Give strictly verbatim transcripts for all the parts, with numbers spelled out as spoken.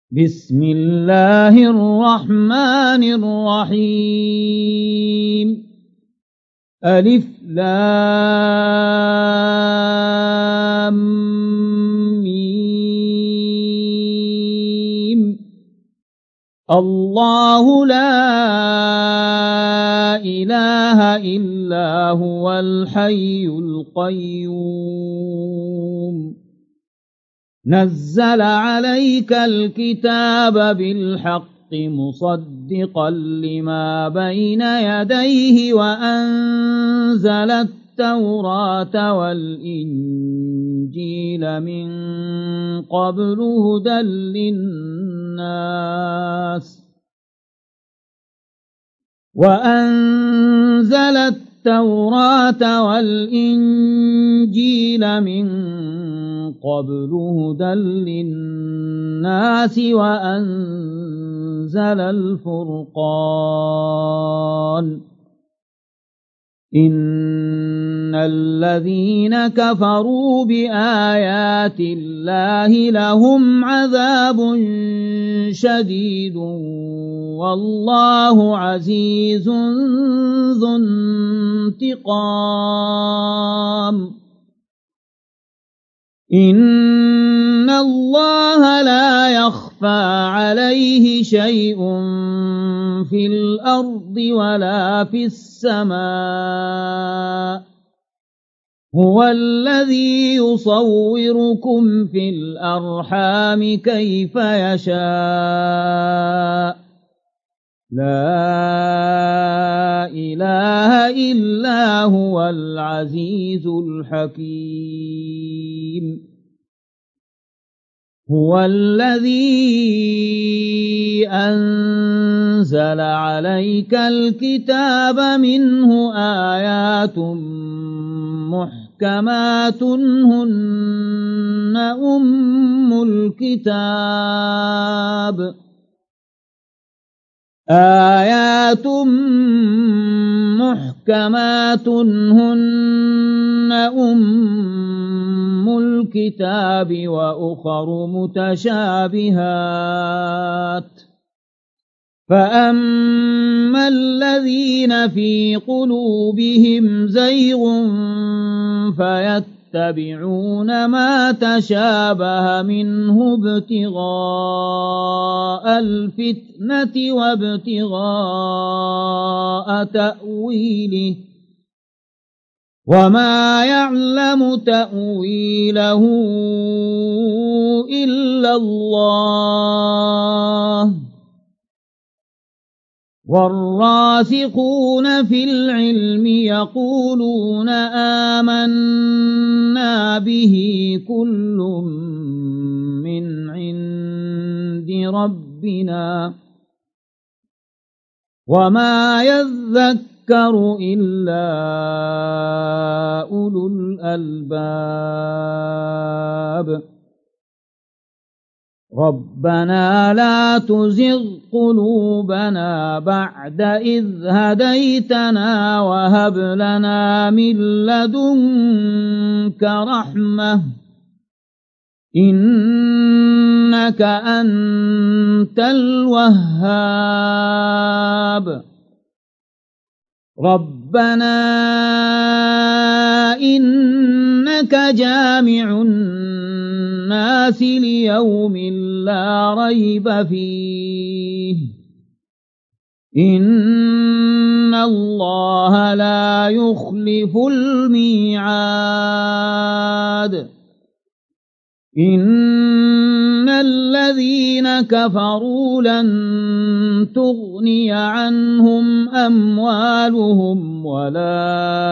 بسم الله الرحمن الرحيم ألف لام ميم الله لا إله إلا هو الحي القيوم نزل عليك الكتاب بالحق مصدقا لما بين يديه وأنزل التوراة والإنجيل من قبل هدى للناس وأنزل التوراة والإنجيل من قبل هدى للناس وأنزل الفرقان إن الذين كفروا بآيات الله لهم عذاب شديد والله عزيز ذو انتقام إن الله لا يخفى عليه شيء في الأرض ولا في السماء هو الذي يصوركم في الأرحام كيف يشاء لا إله إلا هو العزيز الحكيم هو الذي أنزل عليك الكتاب منه آيات محكمات هن أم الكتاب آيات محكمات هن أم الكتاب وأخر متشابهات فأما الذين في قلوبهم زيغ فيتبعون ما تشابه منه ابتغاء الفتنة وابتغاء تأويله وما يعلم تأويله إلا الله والراسخون في العلم يقولون آمنا به كل من عند ربنا وما يذكر إلا أولو الألباب ربنا لا تزغ قلوبنا بعد إذ هديتنا وهب لنا من لدنك رحمة إنك أنت الوهاب ربنا إنك جامع الناس ليوم لا ريب فيه إن الله لا يخلف الميعاد إن الذين كفروا لن تغني عنهم أموالهم ولا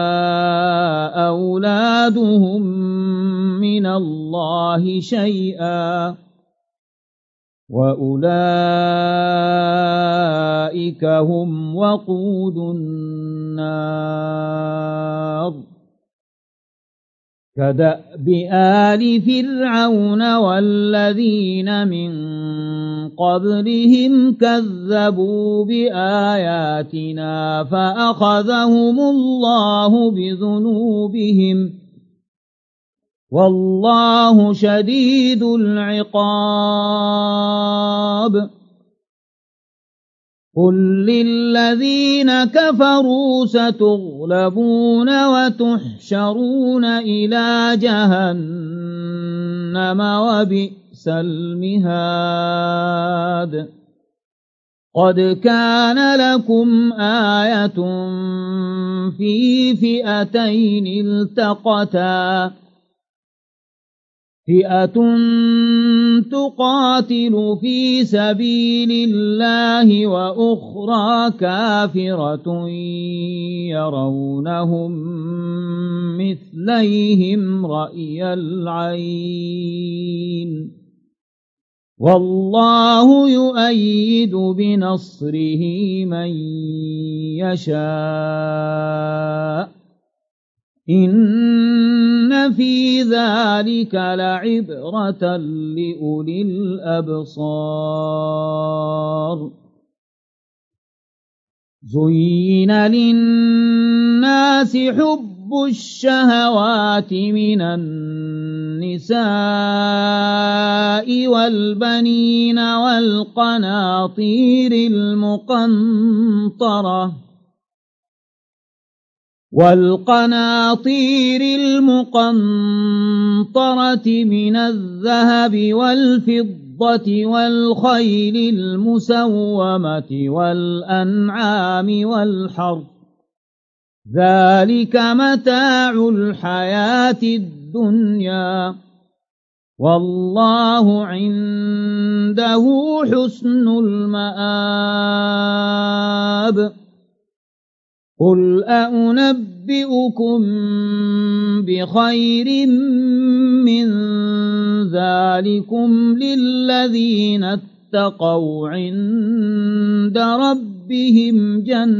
أولادهم من الله شيئا وأولئك هم وقود النار كدأب آل فرعون والذين من قبلهم كذبوا بآياتنا فأخذهم الله بذنوبهم والله شديد العقاب الخطاب قل للذين كفروا ستغلبون وتحشرون إلى جهنم وبئس المهاد قد كان لكم آية في فئتين التقتا فئة تقاتل في سبيل الله وأخرى كافرة يرونهم مثليهم رأي العين والله يؤيد بنصره من يشاء إن في ذلك لعبرة لأولي الأبصار زين للناس حب الشهوات من النساء والبنين والقناطير المقنطرة والقناطير المقنطرة من الذهب والفضة والخيل المسومة والأنعام والحرث ذلك متاع الحياة الدنيا والله عنده حسن المآب قل أنبئكم بخير من ذلكم للذين اتقوا عند ربهم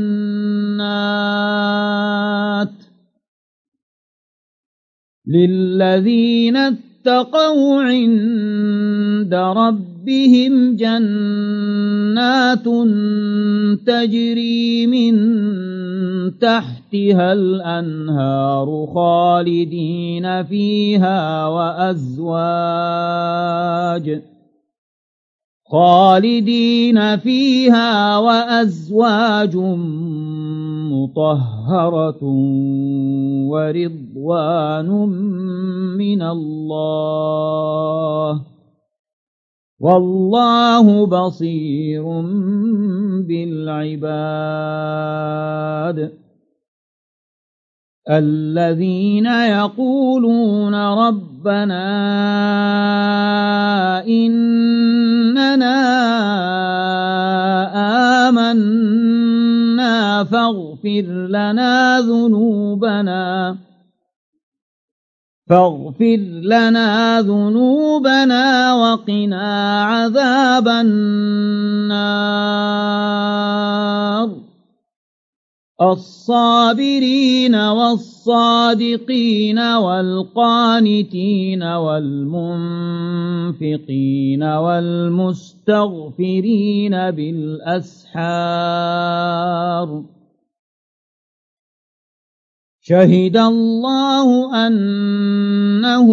جنات للذين اتقوا عند ربهم جنات تجري من تحتها الأنهار خالدين فيها وأزواج خالدين فيها وأزواج مطهرة ورضوان من الله والله بصير بالعباد الذين يقولون ربنا إننا آمنا فاغفر لنا ذنوبنا فاغفر لنا ذنوبنا وقنا عذاب النار الصابرين والصادقين والقانتين والمنفقين والمستغفرين بالأسحار شهد الله أنه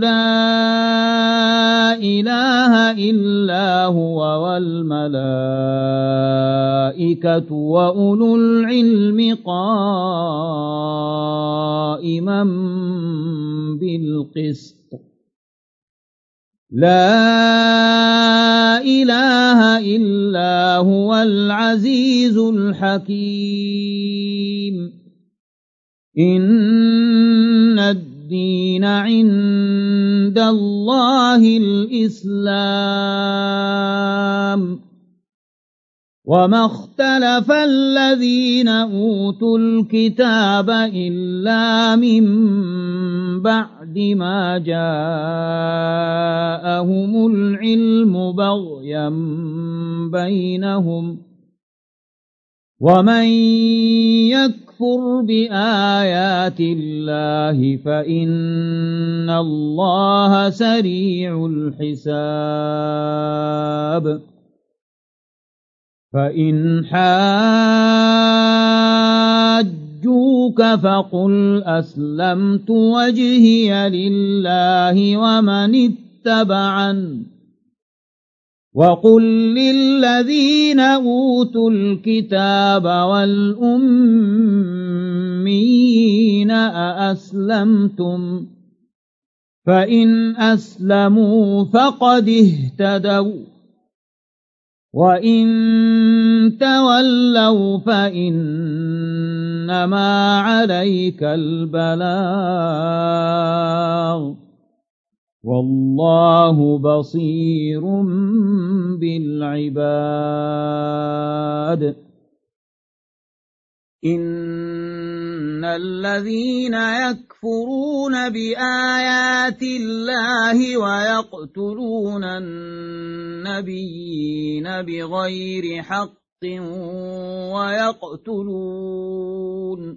لا إله إلا هو والملائكة وأولو العلم قائما بالقسط لا إله إلا هو العزيز الحكيم إن الدين عند الله الإسلام وما اختلف الذين أوتوا الكتاب إلا من بعد ما جاءهم العلم بغيا بينهم ومن يكفر بآيات الله فإن الله سريع الحساب فإن حاجوك فقل أسلمت وجهي لله ومن اتبعن وقل للذين أوتوا الكتاب والأميين أأسلمتم فإن أسلموا فقد اهتدوا وإن تولوا فإنما عليك البلاغ والله بصير بالعباد إن الذين يكفرون بآيات الله ويقتلون النبيين بغير حق ويقتلون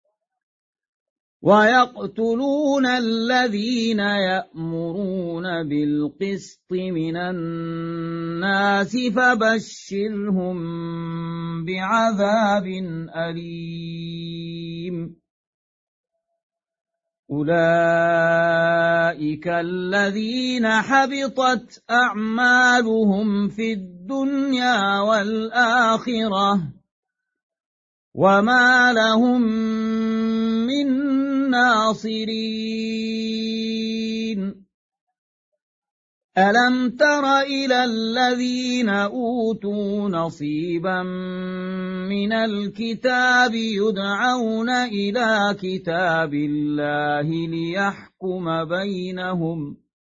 ويقتلون الذين يأمرون بالقسط من الناس فبشرهم بعذاب أليم أولئك الذين حبطت أعمالهم في الدنيا والآخرة وما لهم من ناصرين ألم تر إلى الذين أوتوا نصيبا من الكتاب يدعون إلى كتاب الله ليحكم بينهم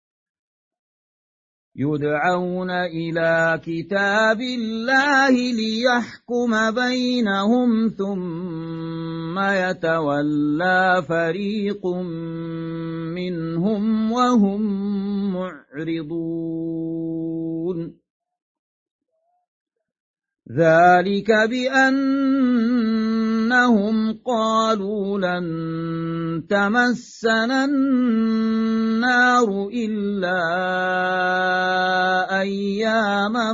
يدعون إلى كتاب الله ليحكم بينهم ثم يتولى فريق منهم وهم معرضون ذلك بأنهم قالوا لن تمسنا النار إلا أياما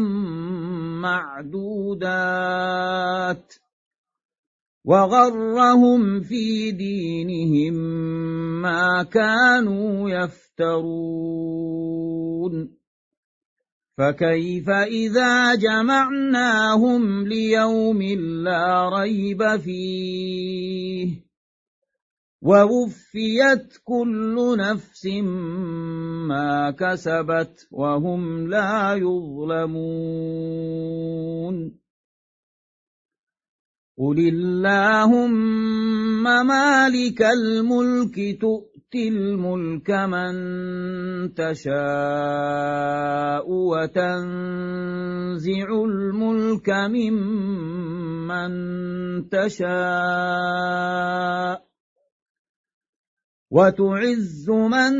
معدودات وغرهم في دينهم ما كانوا يفترون فكيف إذا جمعناهم ليوم لا ريب فيه ووفيت كل نفس ما كسبت وهم لا يظلمون قل اللهم مالك الملك تؤتي الملك من تشاء وتنزع الملك ممن تشاء وتعز من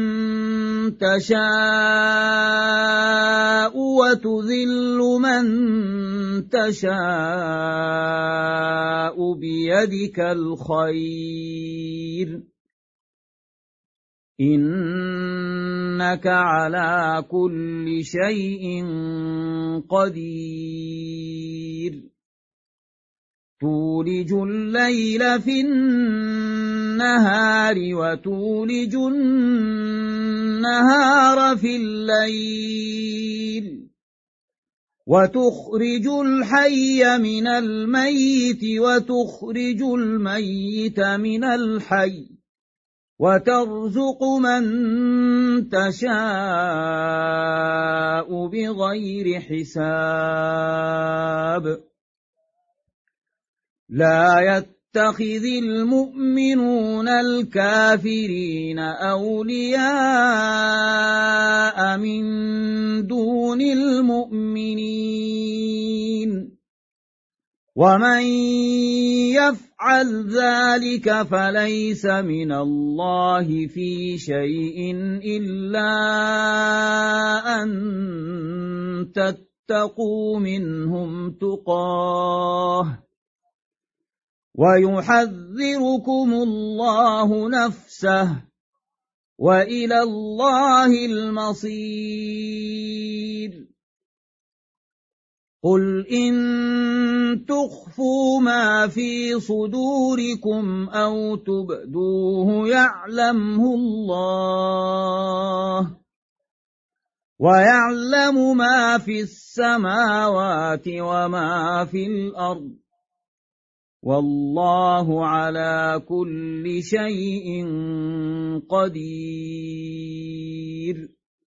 تشاء وتذل من تشاء بيدك الخير إنك على كل شيء قدير تولج الليل في النهار وتولج النهار في الليل وتخرج الحي من الميت وتخرج الميت من الحي وترزق من تشاء بغير حساب لا يتخذ المؤمنون الكافرين أولياء من دون المؤمنين ومن يفعل ذلك فليس من الله في شيء إلا أن تتقوا منهم تقاه ويحذركم الله نفسه وإلى الله المصير قل إن تخفوا ما في صدوركم أو تبدوه يعلمه الله ويعلم ما في السماوات وما في الأرض والله على كل شيء قدير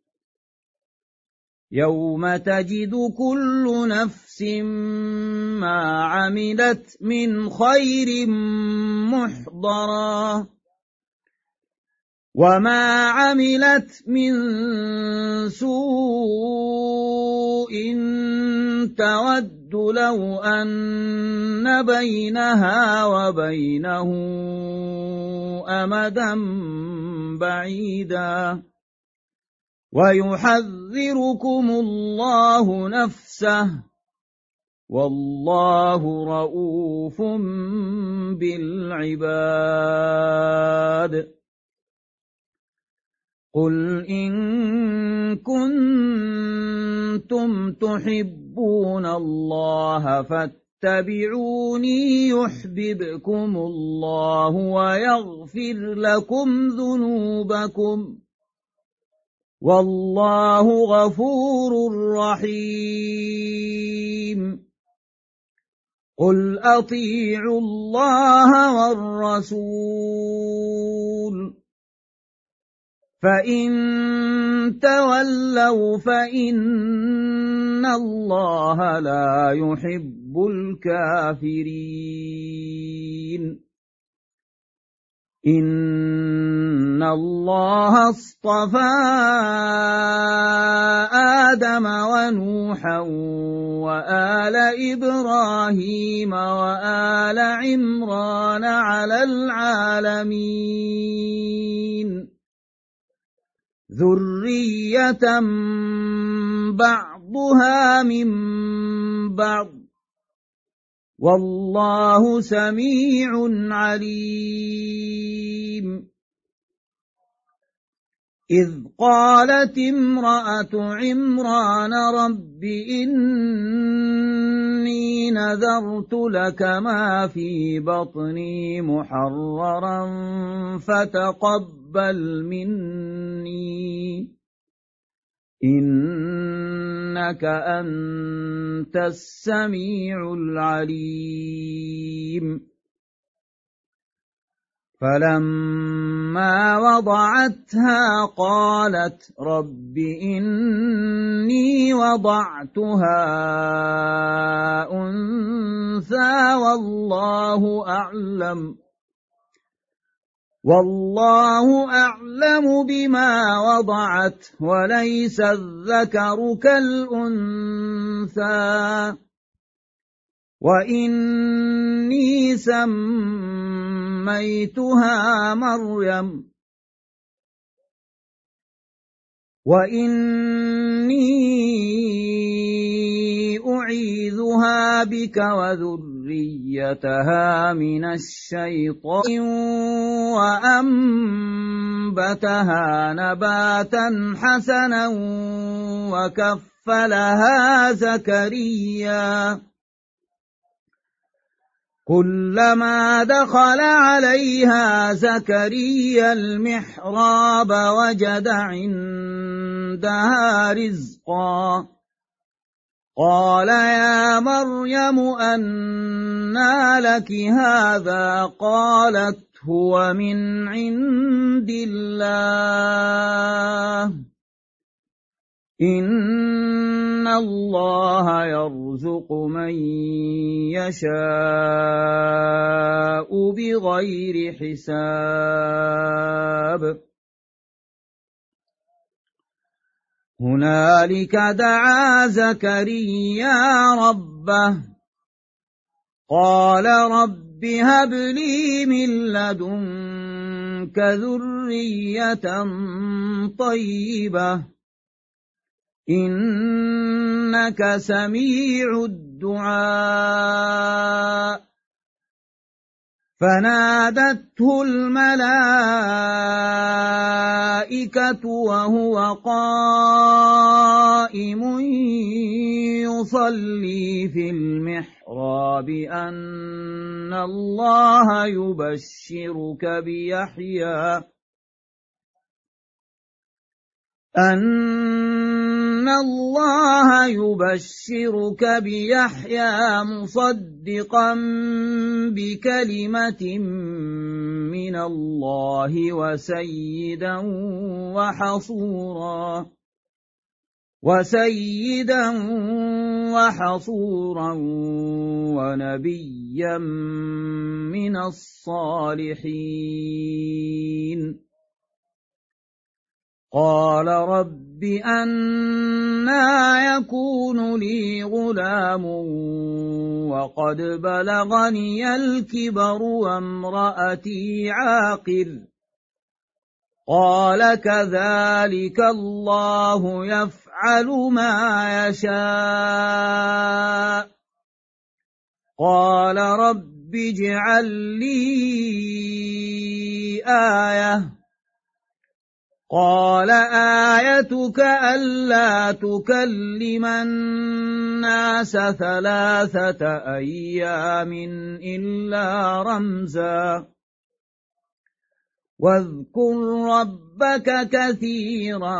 يوم تجد كل نفس ما عملت من خير محضرا وما عملت من سوء تود لو أن بينها وبينه أمدا بعيدا ويحذركم الله نفسه والله رؤوف بالعباد قل إن كنتم تحبون الله فاتبعوني يحببكم الله ويغفر لكم ذنوبكم والله غفور رحيم قل أطيعوا الله والرسول فإن تولوا فإن الله لا يحب الكافرين إن الله اصطفى آدم ونوحا وآل إبراهيم وآل عمران على العالمين ذرية بعضها من بعض والله سميع عليم إذ قالت امرأة عمران رب إني نذرت لك ما في بطني محررا فتقبل مني إنك أنت السميع العليم فلما وضعتها قالت رب إني وضعتها أنثى والله أعلم والله أعلم بما وضعت وليس الذكر كالأنثى وإني سميتها مريم وإني أعيذها بك وذريتها من الشيطان وأنبتها نباتا حسنا وكفلها زكريا كلما دخل عليها زكريا المحراب وجد عندها رزقا قال يا مريم أنى لك هذا قالت هو من عند الله إن الله يرزق من يشاء بغير حساب هنالك دعا زكريا ربه قال رب هب لي من لدنك ذرية طيبة إنك سميع الدعاء فنادته الملائكة وهو قائم يصلي في المحراب أن الله يبشرك بيحيى أن الله يبشرك بيحيى مصدقا بكلمة من الله وسيدا وحصورا وسيدا وحصورا ونبيا من الصالحين. قال رب أنى يكون لي غلام وقد بلغني الكبر وامرأتي عاقر. قال كذلك الله يفعل ما يشاء. قال رب اجعل لي آية. قال آيتك ألا تكلم الناس ثلاثة أيام إلا رمزا واذكر ربك كثيرا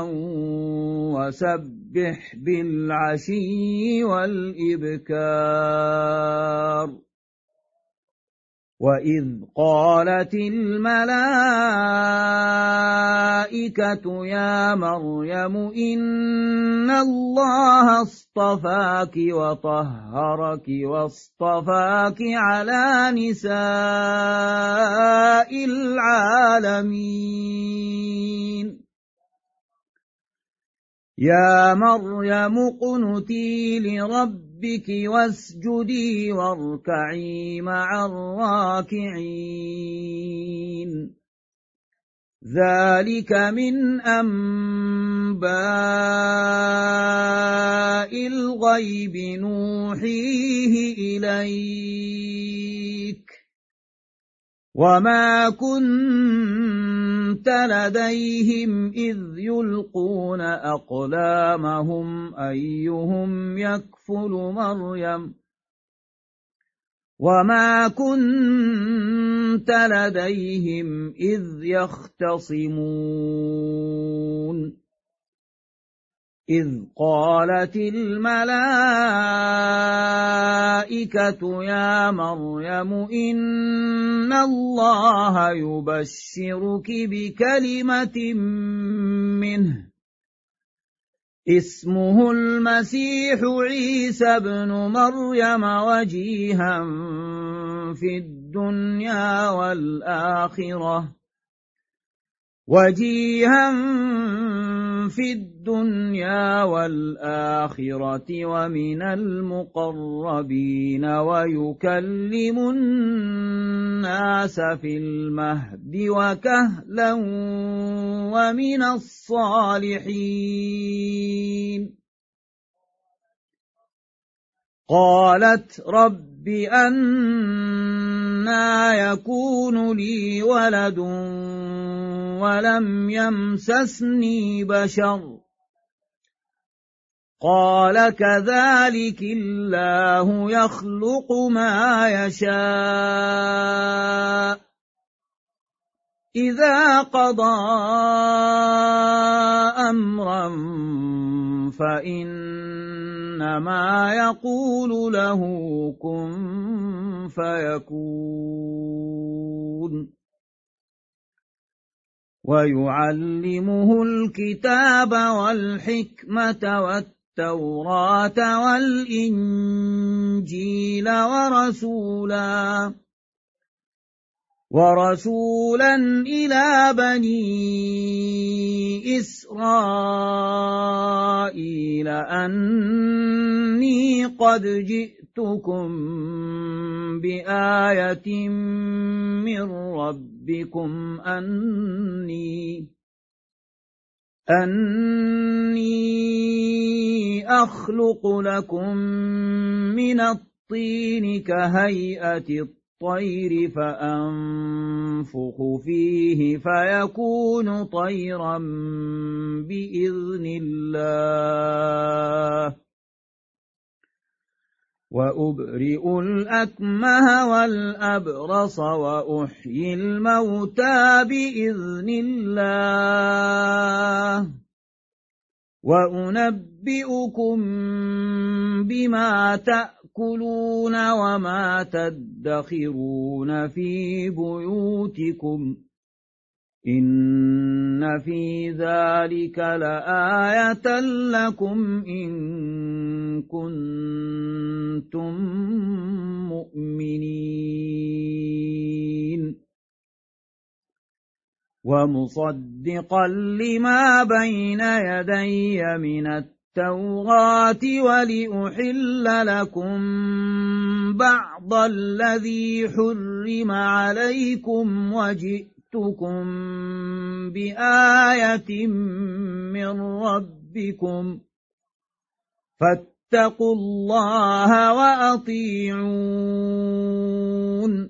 وسبح بالعشي والإبكار. وإذ قالت الملائكة يا مريم إن الله اصطفاك وطهرك واصطفاك على نساء العالمين. يا مريم اقنتي لربك واسجدي واركعي مع الراكعين. ذلك من أنباء الغيب نوحيه إليك وما كنت لديهم إذ يلقون أقلامهم أيهم يكفل مريم وما كنت لديهم إذ يختصمون. إذ قالت الملائكة يا مريم إن الله يبشرك بكلمة منه اسمه المسيح عيسى ابن مريم وجيها في الدنيا والآخرة وجيها في الدنيا والآخرة ومن المقربين ويكلم الناس في المهد وكهلا ومن الصالحين. قالت رب أنى يكون لي ولد ولم يمسسني بشر. قال كذلك الله يخلق ما يشاء إذا قضى أمرا فإنما يقول له كن فيكون. ويعلمه الكتاب والحكمة والتوراة والإنجيل ورسولا ورسولا إلى بني إسرائيل أني قد جئتكم بآية من ربكم أني أني أخلق لكم من الطين كهيئة الطير فأنفخ فيه فيكون طيرا بإذن الله وأبرئ الأكمه والأبرص وأحيي الموتى بإذن الله وأنبئكم بما تأكلون وما تدخرون في بيوتكم إن في ذلك لآية لكم إن كنتم مؤمنين ومصدقا لما بين يدي من التوراة ولأحل لكم بعض الذي حرم عليكم وجئتكم بآية من ربكم فاتقوا الله وأطيعون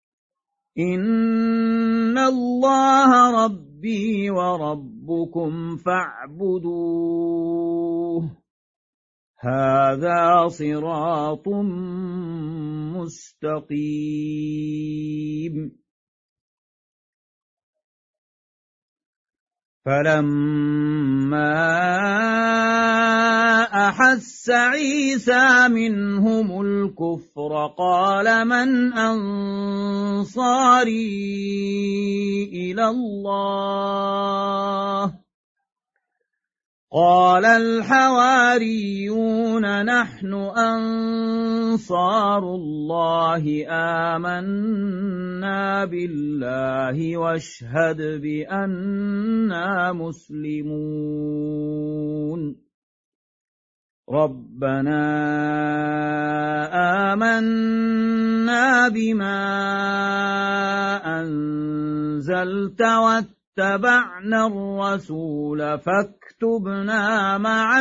إن الله ربي وربكم فاعبدوه هذا صراط مستقيم فلما أحس عيسى منهم الكفر قال من أنصاري إلى الله قال الحواريون نحن أنصار الله آمنا بالله واشهد بأننا مسلمون ربنا آمنا بما أنزلت واتبعنا الرسول فاكتبنا مع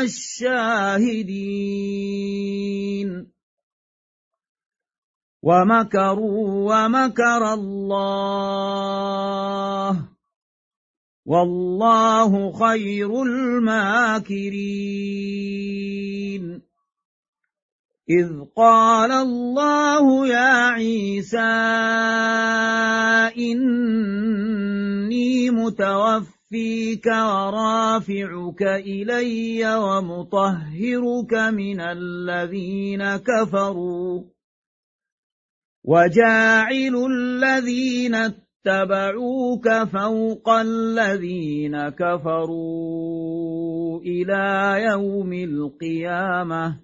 الشاهدين ومكروا ومكر الله والله خير الماكرين إذ قال الله يا عيسى إني متوفيك ورافعك إلي ومطهرك من الذين كفروا وجاعل الذين اتبعوك فوق الذين كفروا إلى يوم القيامة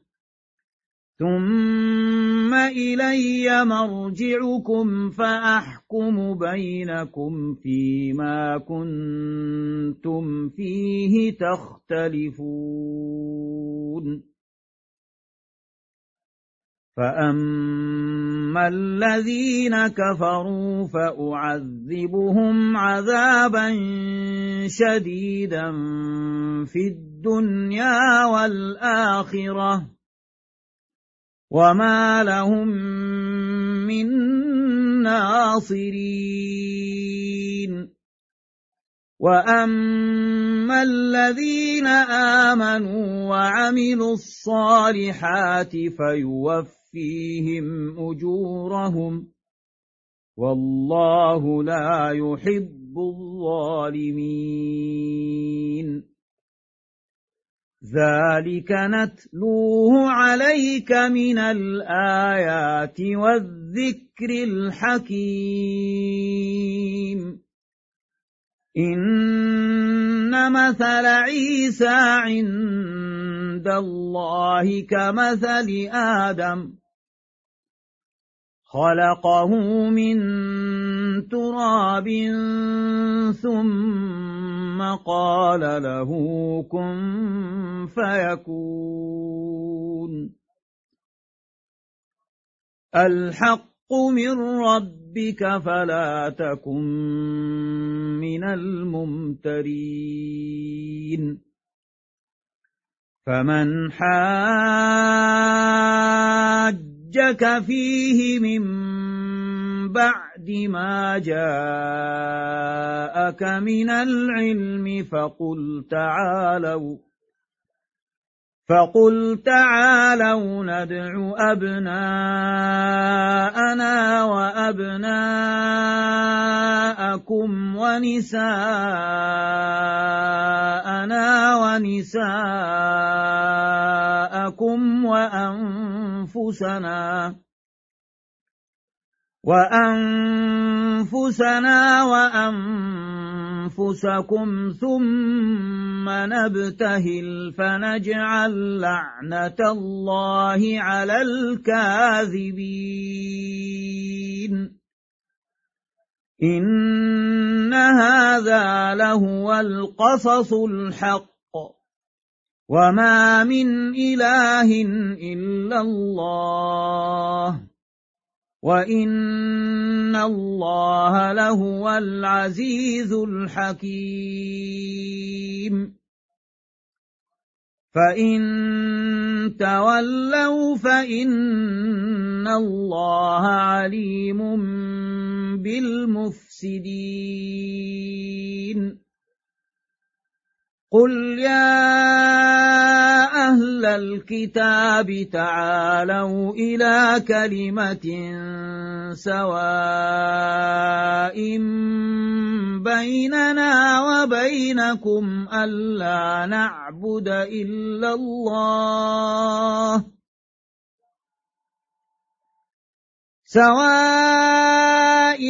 ثم إلي مرجعكم فأحكم بينكم فيما كنتم فيه تختلفون فأما الذين كفروا فأعذبهم عذابا شديدا في الدنيا والآخرة وما لهم من ناصرين وأما الذين آمنوا وعملوا الصالحات فيوفيهم أجورهم والله لا يحب الظالمين ذلك نتلوه عليك من الآيات والذكر الحكيم إن مثل عيسى عند الله كمثل آدم خلقه من تراب ثم قال له كن فيكون الحق من ربك فلا تكن من الممترين فمن حاجك فيه من بعد ما جاءك من العلم فقل تعالوا فقل تعالوا ندع أبناءنا وأبناءكم ونساءنا ونساءكم وأنفسنا وأنفسنا وأنفسكم ثم نبتهل فنجعل لعنة الله على الكاذبين إن هذا لهو القصص الحق وما من إله إلا الله وإن الله لهو العزيز الحكيم فإن تولوا فإن الله عليم بالمفسدين قل يا أهل الكتاب تعالوا إلى كلمة سواء بيننا وبينكم ألا نعبد إلا الله سواء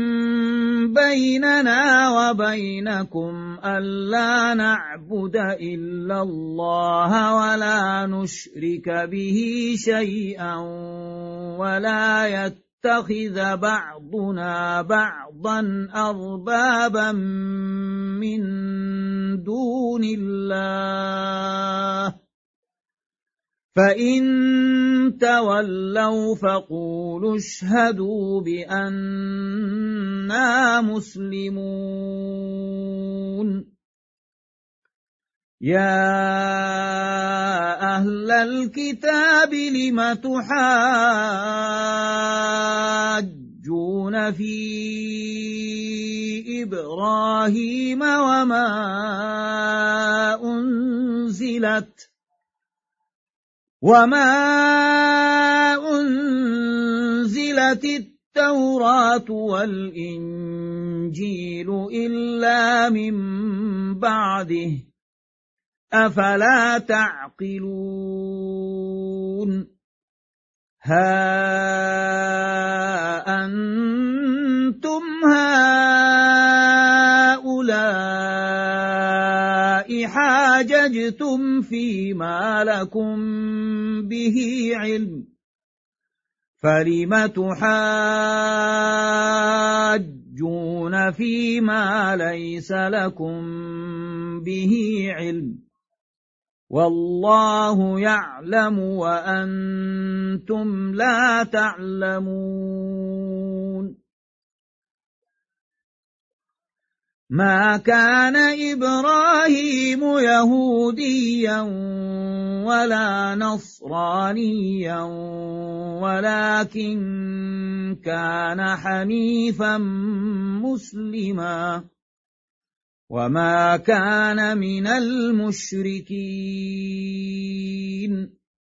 بيننا وبينكم ألا نعبد إلا الله ولا نشرك به شيئا ولا يتخذ بعضنا بعضا أربابا من دون الله فإن تولوا فقولوا اشهدوا بأننا مسلمون يا أهل الكتاب لم تحاجون في إبراهيم وما أنزلت وما أنزلت التوراة والإنجيل إلا من بعده أفلا تعقلون ها أنتم هؤلاء حاججتم فيما لكم به علم فلم تحاجون فيما ليس لكم به علم والله يعلم وأنتم لا تعلمون ما كان إبراهيم يهوديا ولا نصرانيا ولكن كان حنيفا مسلما وما كان من المشركين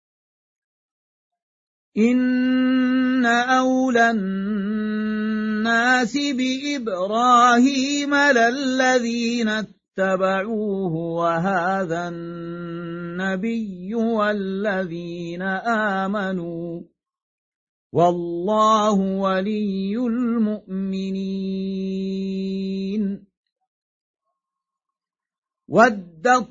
إن أولى الناس بإبراهيم للذين اتبعوه وهذا النبي والذين آمنوا والله ولي المؤمنين ودت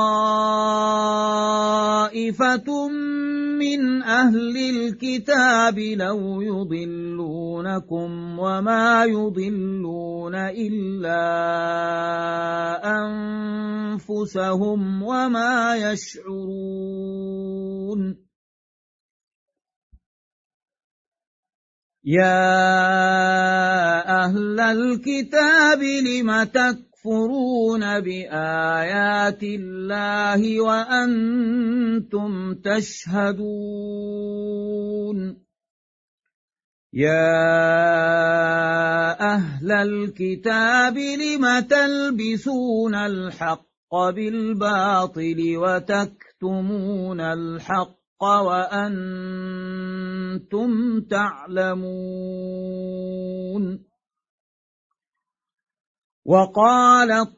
طائفة من أهل الكتاب لو يضلونكم وما يضلون إلا أنفسهم وما يشعرون يا أهل الكتاب لم تكفرون بآيات الله وأنتم تشهدون يا أهل الكتاب لم تلبسون الحق بالباطل وتكتمون الحق وأنتم تعلمون. وقالت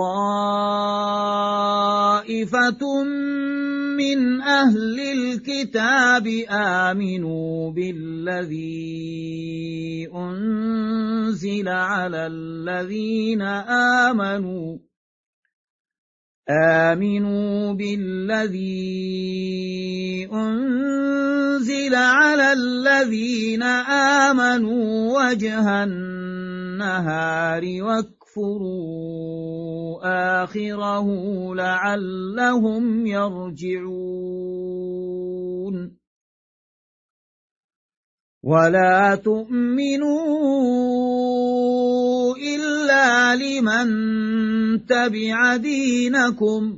طائفة من أهل الكتاب آمنوا بالذي أنزل على الذين آمنوا آمنوا بالذي أنزل على الذين آمنوا وجه النهار واكفروا آخره لعلهم يرجعون. ولا تؤمنوا إلا لمن تبع دينكم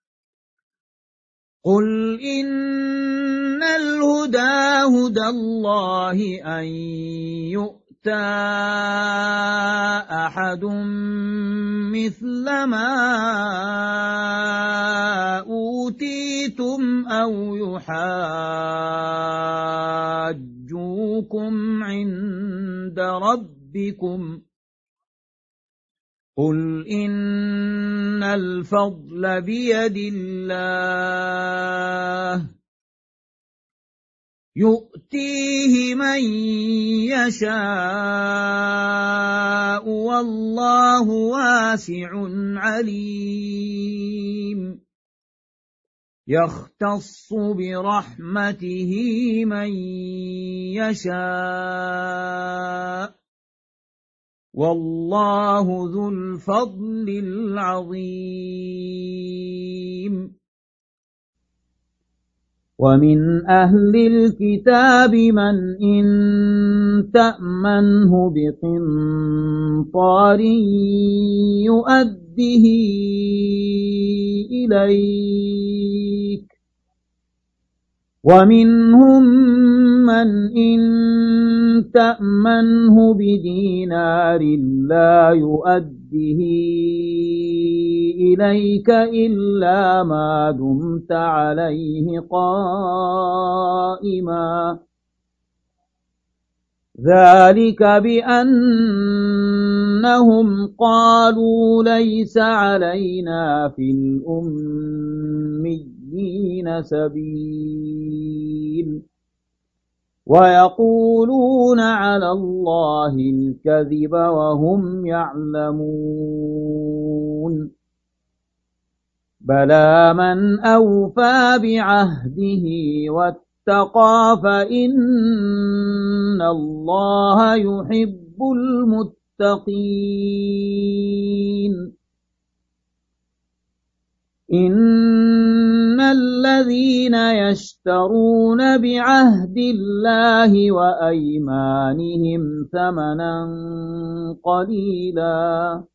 قل إن الهدى هدى الله أن يؤتى أحد مثل ما أوتيتم أو يحاجوكم عند ربكم قل إن الفضل بيد الله يؤتيه من يشاء والله واسع عليم. يختص برحمته من يشاء والله ذو الفضل العظيم. ومن أهل الكتاب من إن تأمنه بقنطار يؤده إليك ومنهم من إن تأمنه بدينار لا يؤده إليك إلا ما دمت عليه قائما ذلك بأنهم قالوا ليس علينا في الأميين سبيل ويقولون على الله الكذب وهم يعلمون. بلى من أوفى بعهده واتقى فإن الله يحب المتقين. إن الذين يشترون بعهد الله وأيمانهم ثمنا قليلا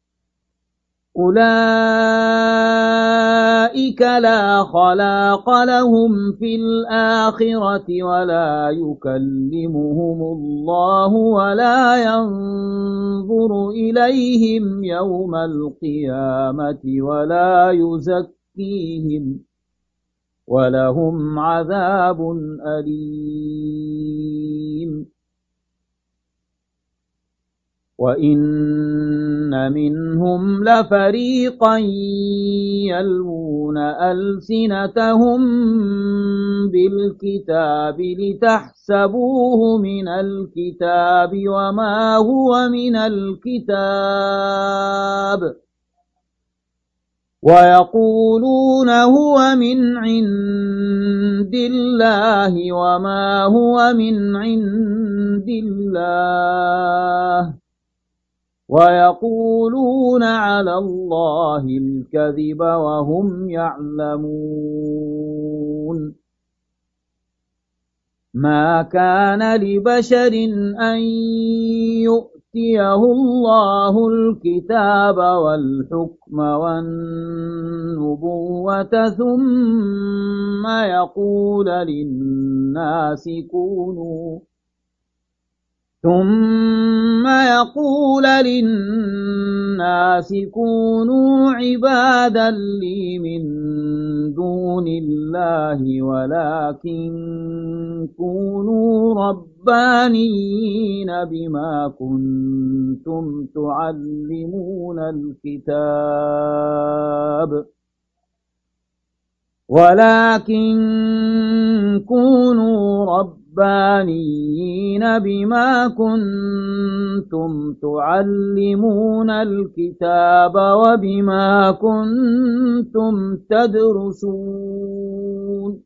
أولئك لا خلاق لهم في الآخرة ولا يكلمهم الله ولا ينظر إليهم يوم القيامة ولا يزكيهم ولهم عذاب أليم. وإن منهم لفريقا يلوون ألسنتهم بالكتاب لتحسبوه من الكتاب وما هو من الكتاب ويقولون هو من عند الله وما هو من عند الله ويقولون على الله الكذب وهم يعلمون. ما كان لبشر أن يؤتيه الله الكتاب والحكم والنبوة ثم يقول للناس كونوا ثم يقول للناس كونوا عبادا لي من دون الله ولكن كونوا ربانيين بما كنتم تعلمون الكتاب ولكن كونوا ربانيين بما كنتم تعلمون الكتاب وبما كنتم تدرسون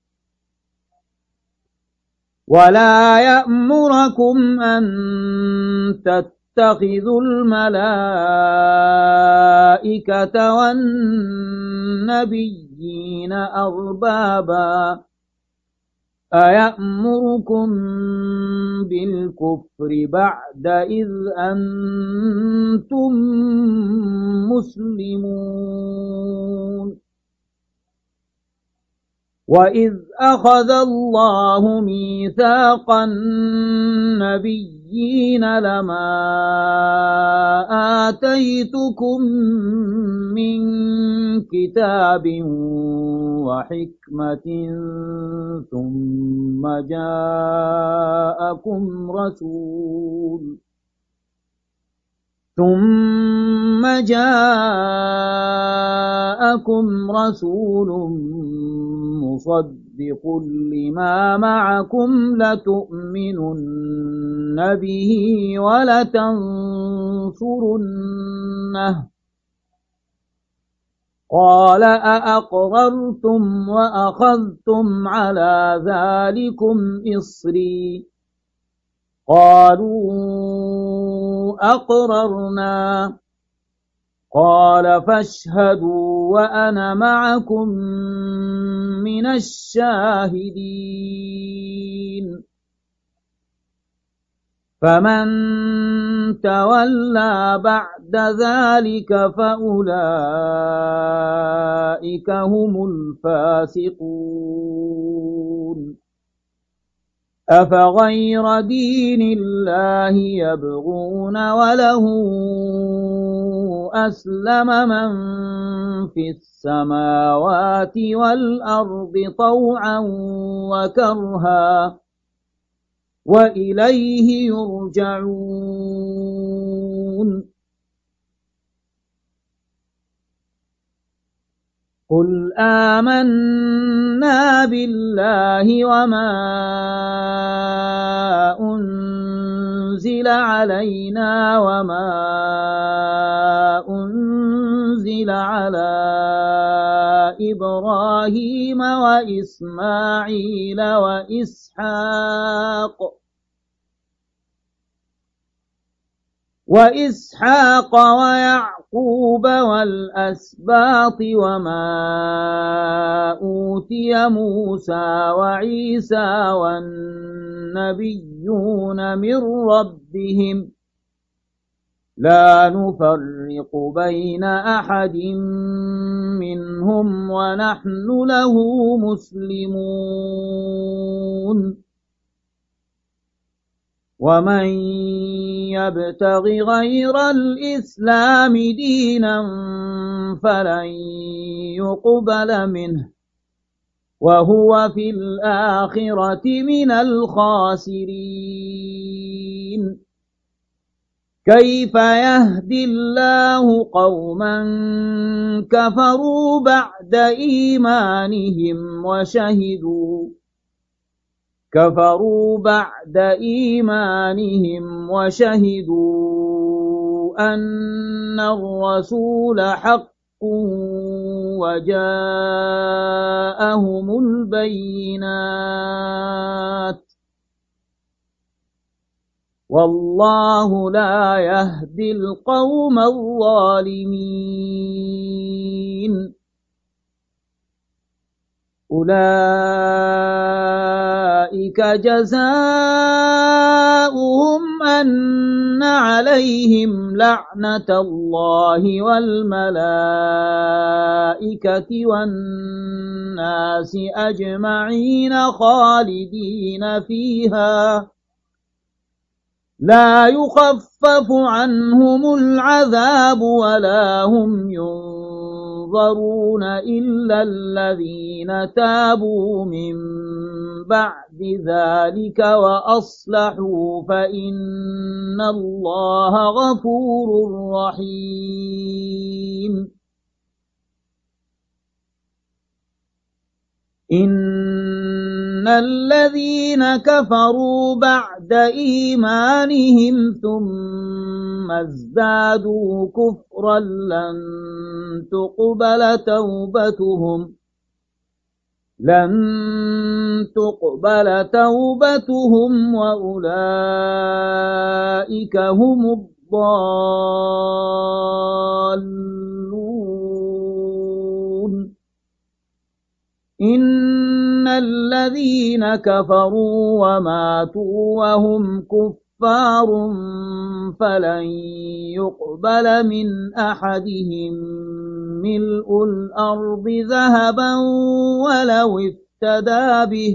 ولا يأمركم أن تتخذوا الملائكة والنبيين أربابا أيأمركم بالكفر بعد إذ أنتم مسلمون وإذ أخذ الله ميثاق النبيين لما آتيتكم من كتاب وحكمة ثم جاءكم رسول ثم جاءكم رسول مصدق لما معكم لتؤمنن به ولتنصرنه قال أأقررتم وأخذتم على ذلكم إصري قالوا أقررنا قال فاشهدوا وأنا معكم من الشاهدين فمن تولى بعد ذلك فأولئك هم الفاسقون أفغير دين الله يبغون وله أسلم من في السماوات والأرض طوعا وكرها وإليه يرجعون قل آمنا بالله وما أنزل علينا وما أنزل على إبراهيم وإسماعيل وإسحاق وإسحاق ويعقوب والأسباط وما أوتي موسى وعيسى والنبيون من ربهم لا نفرق بين أحد منهم ونحن له مسلمون ومن يبتغ غير الإسلام دينا فلن يقبل منه وهو في الآخرة من الخاسرين كيف يهدي الله قوما كفروا بعد إيمانهم وشهدوا كفروا بعد إيمانهم وشهدوا أن الرسول حق وجاءهم البينات والله لا يهدي القوم الظالمين أولئك جزاؤهم أن عليهم لعنة الله والملائكة والناس أجمعين خالدين فيها لا يخفف عنهم العذاب ولا هم ينظرون إلا الذين تابوا من بعد ذلك وأصلحوا فإن الله غفور رحيم إن الذين كفروا بعد إيمانهم ثم ازدادوا كفرا لن تقبل توبتهم لن تقبل توبتهم وأولئك هم الضالون إن الذين كفروا وماتوا وهم كفار فلن يقبل من أحدهم ملء الأرض ذهبا ولو افتدى به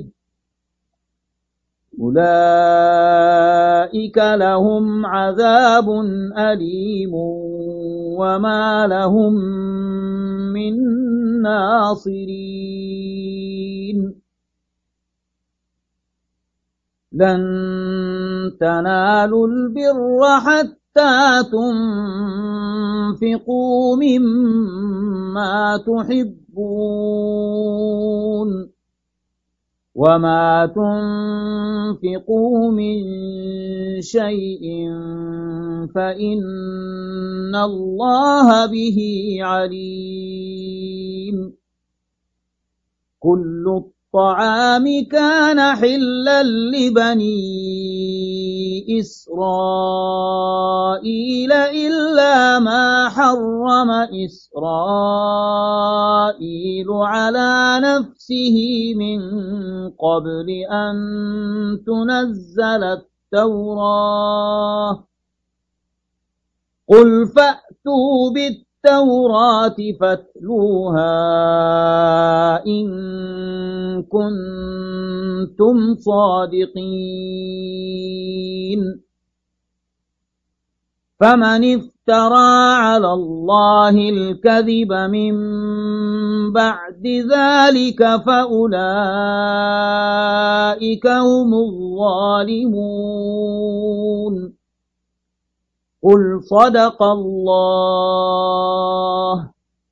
أولئك لهم عذاب أليم وما لهم من ناصرين لن تنالوا البر حتى تنفقوا مما تحبون وما تنفقوا من شيء فإن الله به عليم كل الطعام كان حلا لبني إسرائيل إلا ما حرم إسرائيل على نفسه من قبل أن تنزل التوراة قل فأتوا بالتوراة فاتلوها إن كنتم صادقين فمن افترى على الله الكذب من بعد ذلك فأولئك هم الظالمون قل صدق الله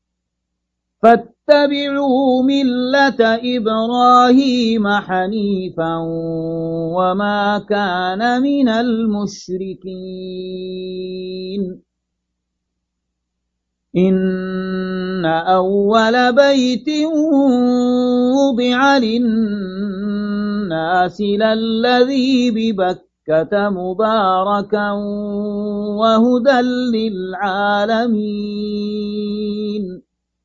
فاتبعوا ملة إبراهيم حنيفا وما كان من المشركين إن أول بيت وضع للناس للذي ببكة مباركا وهدى للعالمين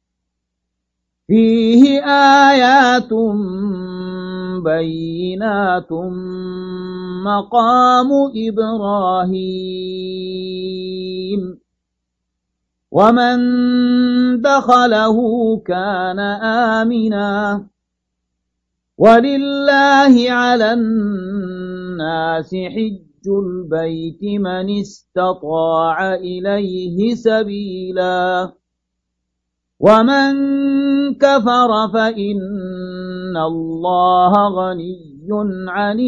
فيه آيات بينات مقام إبراهيم ومن دخله كان آمنا ولله على الناس حج البيت من استطاع إليه سبيلا ومن كفر فإن الله غني عن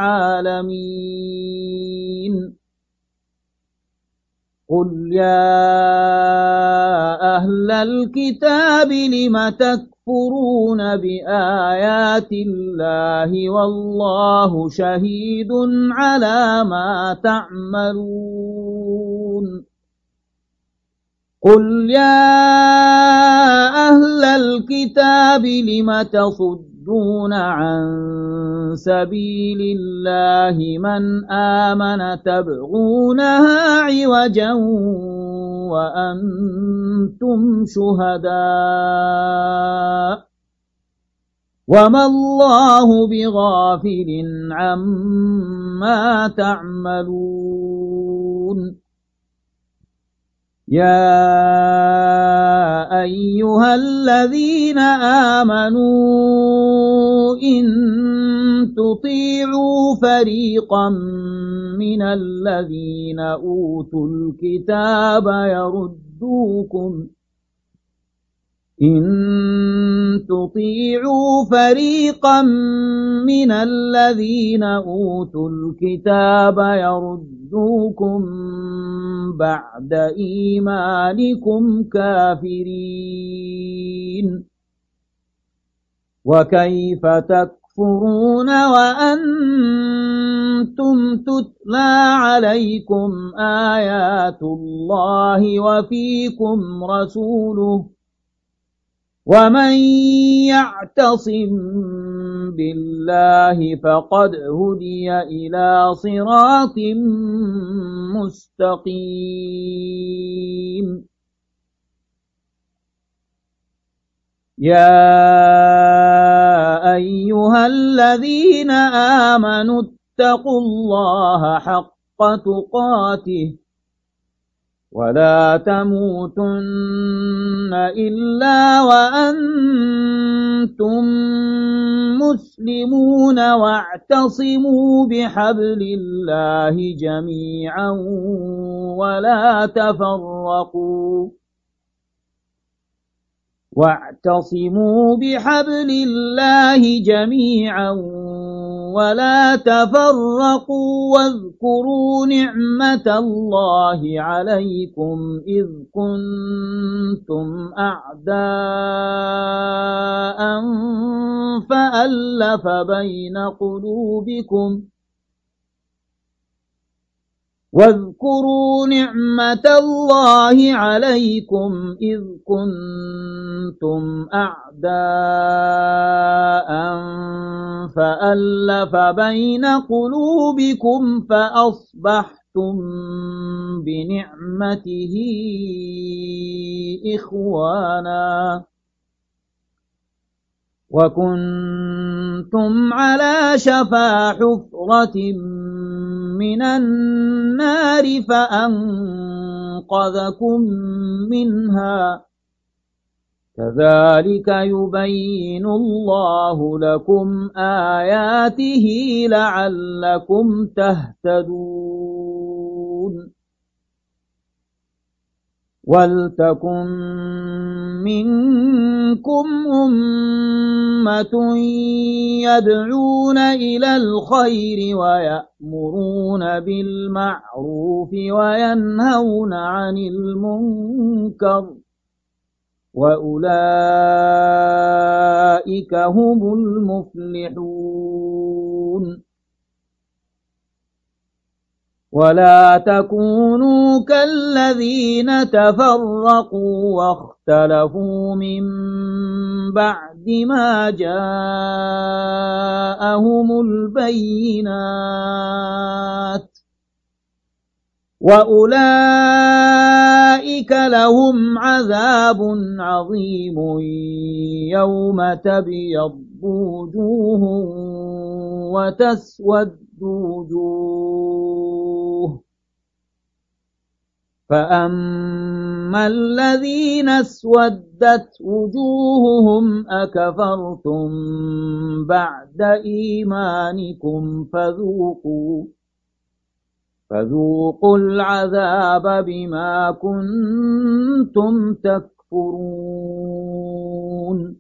العالمين قل يا أهل الكتاب لم تكفرون بآيات الله والله شهيد على ما تعملون قل يا أهل الكتاب لم تصدون عن سبيل الله من آمن تبغونها عوجا وأنتم شهداء وما الله بغافل عما تعملون يا أيها الذين آمنوا إن تطيعوا فريقا من الذين أوتوا الكتاب يردوكم إن تطيعوا فريقا من الذين أوتوا الكتاب يردوكم بعد إيمانكم كافرين وكيف تكفرون وأنتم تتلى عليكم آيات الله وفيكم رسوله ومن يعتصم بالله فقد هدي إلى صراط مستقيم يا أيها الذين آمنوا اتقوا الله حق تقاته ولا تموتن إلا وأنتم مسلمون واعتصموا بحبل الله جميعا ولا تفرقوا واعتصموا بحبل الله جميعا ولا تفرقوا واذكروا نعمة الله عليكم إذ كنتم أعداء فألف بين قلوبكم واذكروا نعمة الله عليكم إذ كنتم أعداء فألف بين قلوبكم فأصبحتم بنعمته إخوانا وكنتم على شفا حفرة من النار فأنقذكم منها كذلك يبين الله لكم آياته لعلكم تهتدون ولتكن منكم أمة يدعون إلى الخير ويأمرون بالمعروف وينهون عن المنكر وأولئك هم المفلحون ولا تكونوا كالذين تفرقوا واختلفوا من بعد ما جاءهم البينات وأولئك لهم عذاب عظيم يوم تبيض وجوه وتسود وجوه فأما الذين اسودت وجوههم أكفرتم بعد إيمانكم فذوقوا فذوقوا العذاب بما كنتم تكفرون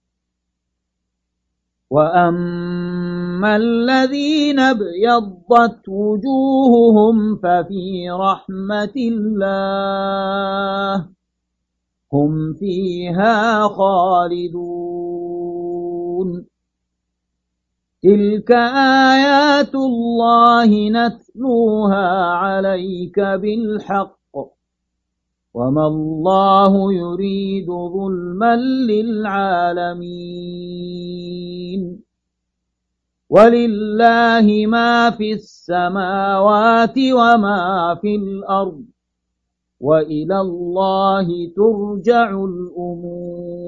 وأما الذين ابيضت وجوههم ففي رحمة الله هم فيها خالدون تلك آيات الله نتلوها عليك بالحق وما الله يريد ظلما للعالمين ولله ما في السماوات وما في الأرض وإلى الله ترجع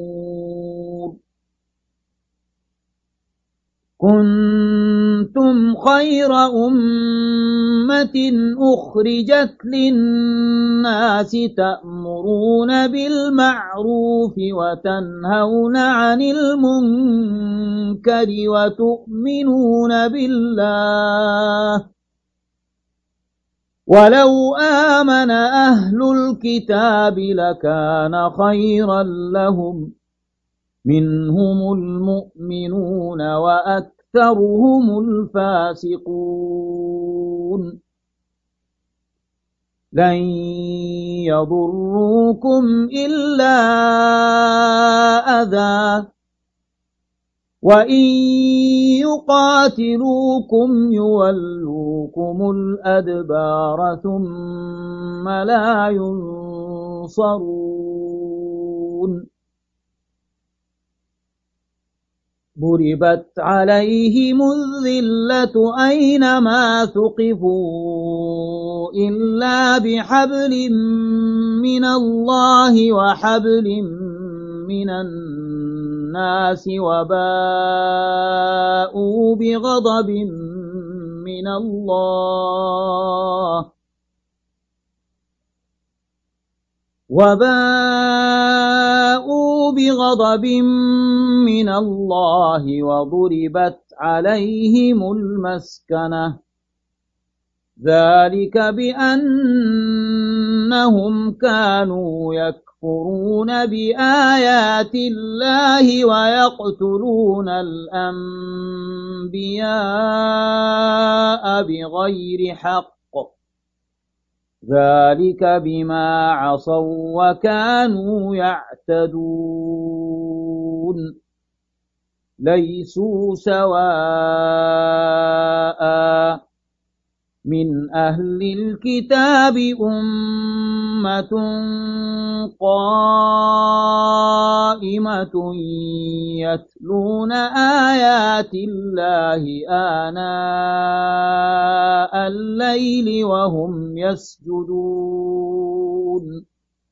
الأمور كنتم خير أمة أخرجت للناس تأمرون بالمعروف وتنهون عن المنكر وتؤمنون بالله ولو آمن أهل الكتاب لكان خيرا لهم منهم المؤمنون وأكثرهم الفاسقون لن يضروكم إلا أذى وإن يقاتلوكم يولوكم الأدبار ثم لا ينصرون ضربت عليهم الذلة أينما ثقفوا إلا بحبل من الله وحبل من الناس وباءوا بغضب من الله وباءوا بغضب من الله وضربت عليهم المسكنة ذلك بأنهم كانوا يكفرون بآيات الله ويقتلون الأنبياء بغير حق ذلك بما عصوا وكانوا يعتدون ليسوا سواء من أهل الكتاب أمة قائمة يتلون آيات الله آناء الليل وهم يسجدون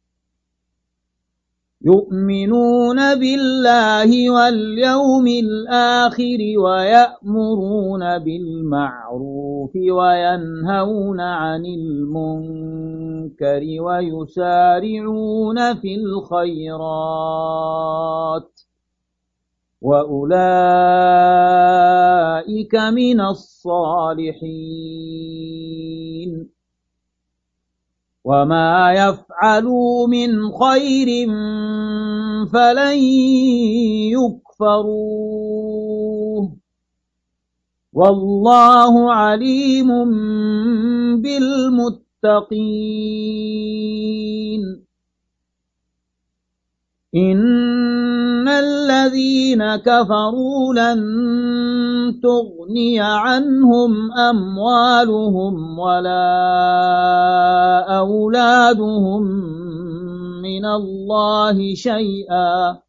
يؤمنون بالله واليوم الآخر ويأمرون بالمعروف وينهون عن المنكر ويسارعون في الخيرات وأولئك من الصالحين وما يفعلوا من خير فلن يكفروه والله عليم بالمتقين إن الذين كفروا لن تغني عنهم أموالهم ولا أولادهم من الله شيئا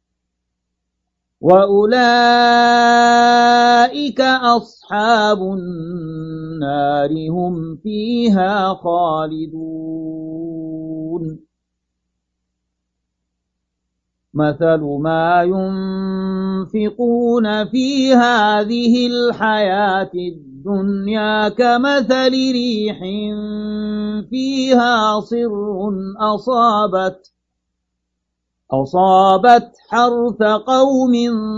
وأولئك أصحاب النار هم فيها خالدون مثل ما ينفقون في هذه الحياة الدنيا كمثل ريح فيها صر أصابت أصابت حرث قوم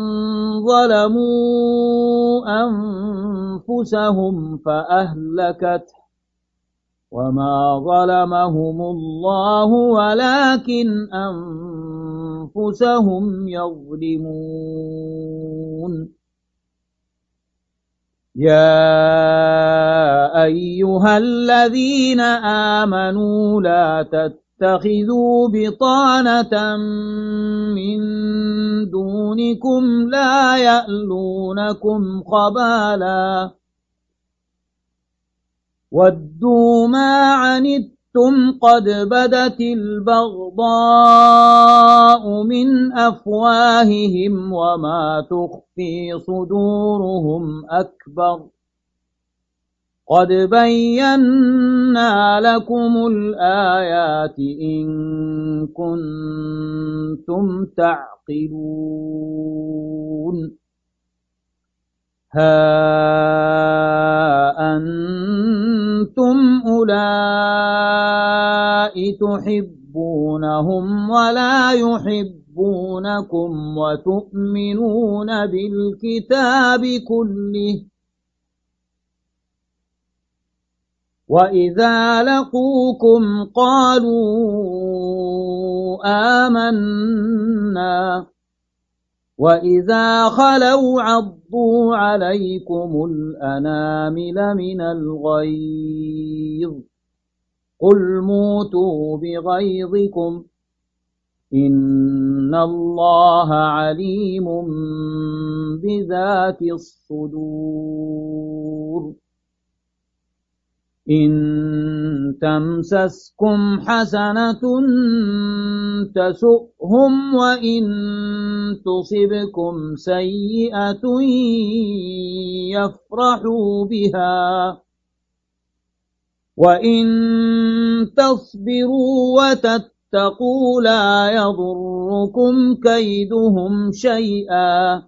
ظلموا أنفسهم فأهلكته وما ظلمهم الله ولكن أنفسهم يظلمون يا أيها الذين آمنوا لا تتخذوا بطانة من دونكم لا يألونكم خبالا ودوا ما عنتم قد بدت البغضاء من أفواههم وما تخفي صدورهم أكبر قد بينا لكم الآيات إن كنتم تعقلون ها تحبونهم ولا يحبونكم وتؤمنون بالكتاب كله وإذا لقوكم قالوا آمنا وإذا خلوا عضوا عليكم الأنامل من الغيظ قل موتوا بغيظكم إن الله عليم بذات الصدور إن تمسسكم حسنة تسؤهم وإن تصبكم سيئة يفرحوا بها وإن تصبروا وتتقوا لا يضركم كيدهم شيئا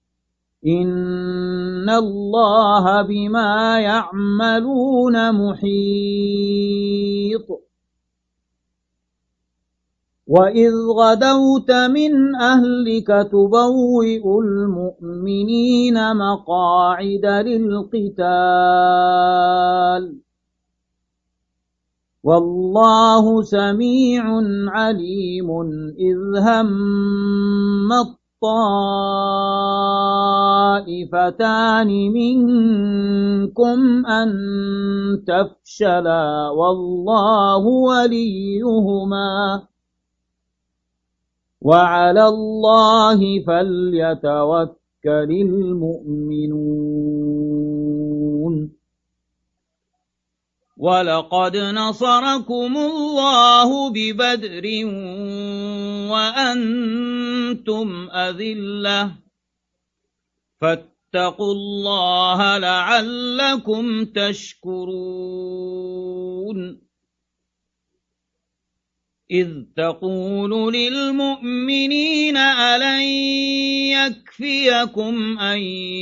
إن الله بما يعملون محيط وإذ غدوت من أهلك تبوئ المؤمنين مقاعد للقتال والله سميع عليم إذ هم طائفتان منكم أن تفشلا والله وليهما وعلى الله فليتوكل المؤمنون ولقد نصركم الله ببدر وأنتم أذلة فاتقوا الله لعلكم تشكرون إذ تقول للمؤمنين ألن يكفيكم أن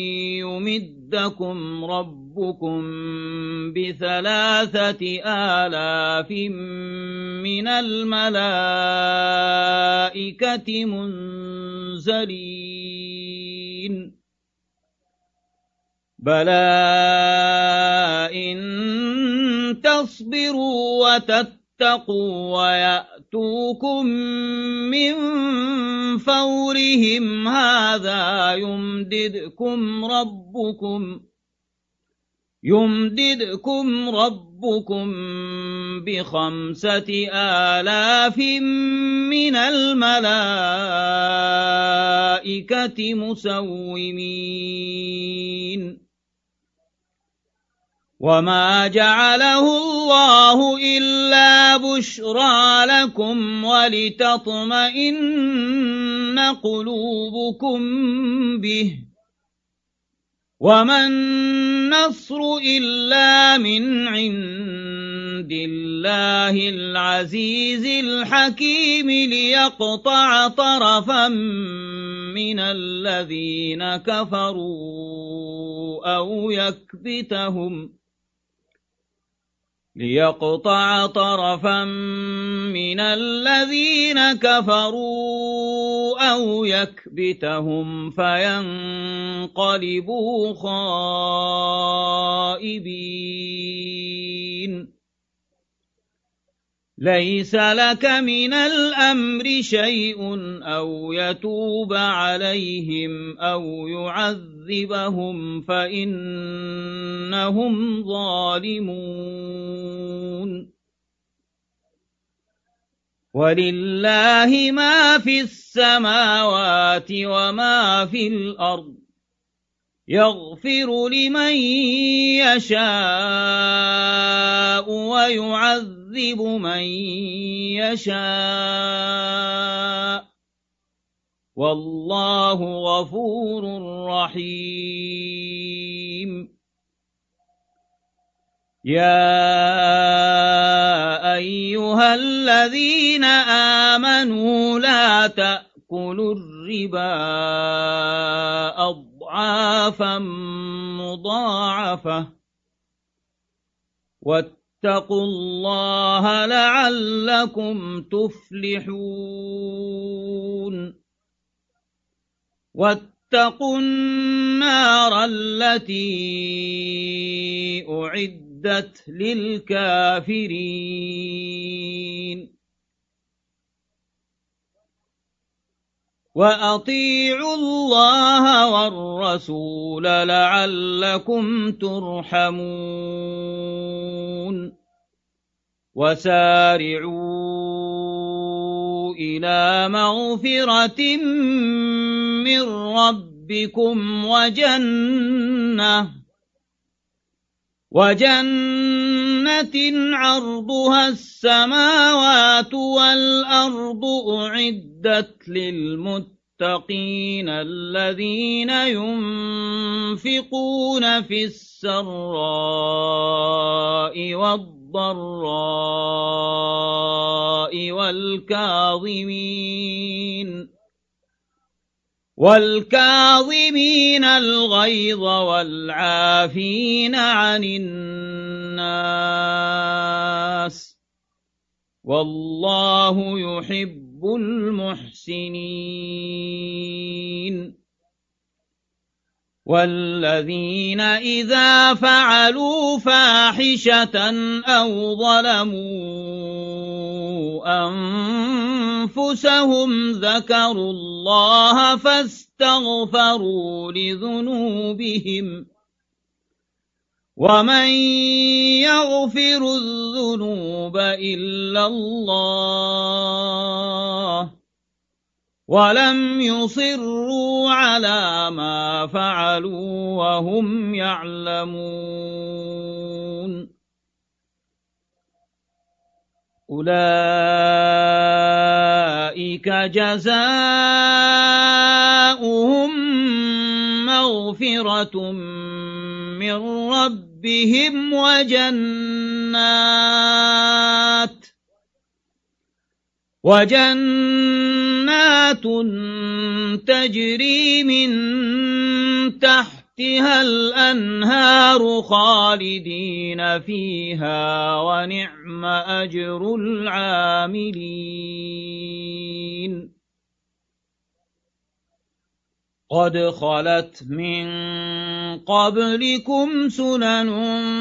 يمدكم ربكم بثلاثة آلاف من الملائكة منزلين بلى إن تصبروا وتتقوا ويأتوكم من فورهم هذا يمددكم ربكم يمددكم ربكم بخمسة آلاف من الملائكة مسومين وما جعله الله إلا بشرى لكم ولتطمئن قلوبكم به وما النصر إلا من عند الله العزيز الحكيم ليقطع طرفا من الذين كفروا أو يكبتهم ليقطع طرفا من الذين كفروا أو يكبتهم فينقلبوا خائبين ليس لك من الأمر شيء أو يتوب عليهم أو يعذبهم فإنهم ظالمون ولله ما في السماوات وما في الأرض يغفر لمن يشاء ويعذب من يشاء والله غفور رحيم يا أيها الذين آمنوا لا تأكلوا الربا أضعافا مضاعفة واتقوا الله لعلكم تفلحون واتقوا النار التي أعدت للكافرين وأطيعوا الله والرسول لعلكم ترحمون وسارعوا إلى مغفرة من ربكم وجنة وجنة عرضها السماوات والأرض أعدت للمتقين الذين ينفقون في السراء والضراء والكاظمين والكاظمين الغيظ والعافين عن الناس والله يحب المحسنين والذين إذا فعلوا فاحشة أو ظلموا أنفسهم ذكروا الله فاستغفروا لذنوبهم ومن يغفر الذنوب إلا الله ولم يصروا على ما فعلوا وهم يعلمون أولئك جزاؤهم مغفرة من ربهم وجنات وجنات تجري من تحتها الأنهار خالدين فيها ونعم أجر العاملين قد خلت من قبلكم سنن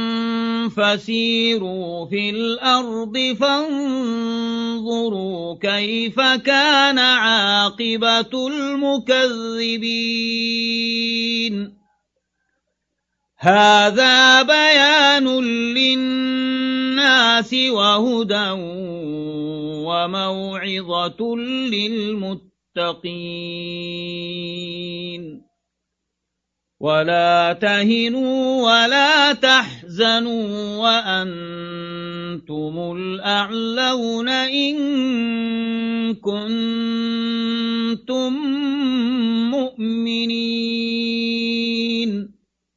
فسيروا في الأرض فانظروا كيف كان عاقبة المكذبين هذا بيان للناس وهدى وموعظة للمتقين ولا تهنوا ولا تحزنوا وأنتم الأعلون إن كنتم مؤمنين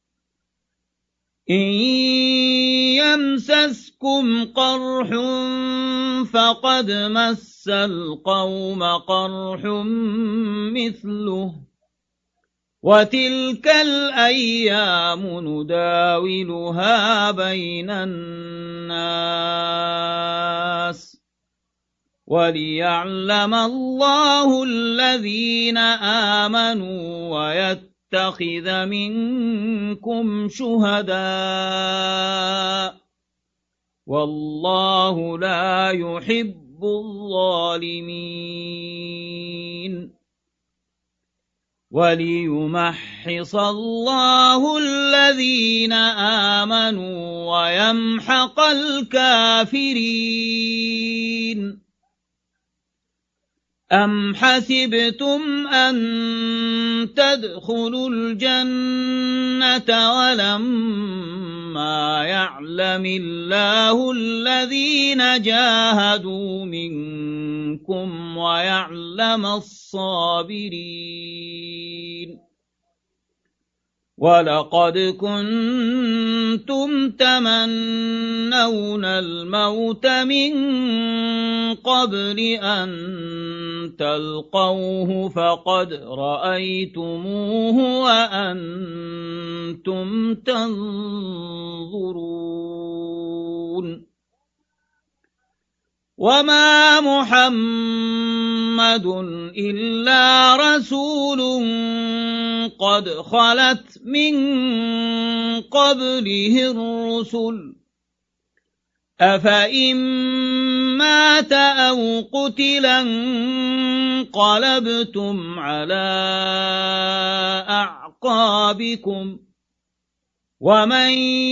إن يمسسكم قرح فقد مس القوم قرح مثله وتلك الأيام نداولها بين الناس وليعلم الله الذين آمنوا ويتخذ منكم شهداء والله لا يحب الظالمين وليمحص الله الذين آمنوا ويمحق الكافرين أم حسبتم أن تدخلوا الجنة ولما يعلم الله الذين جاهدوا منكم ويعلم الصابرين ولقد كنتم تمنون الموت من قبل أن تلقوه فقد رأيتموه وأنتم تنظرون وما محمد إلا رسول قد خلت من قبله الرسل أفإن مات أو قتلا انقلبتم على أعقابكم ومن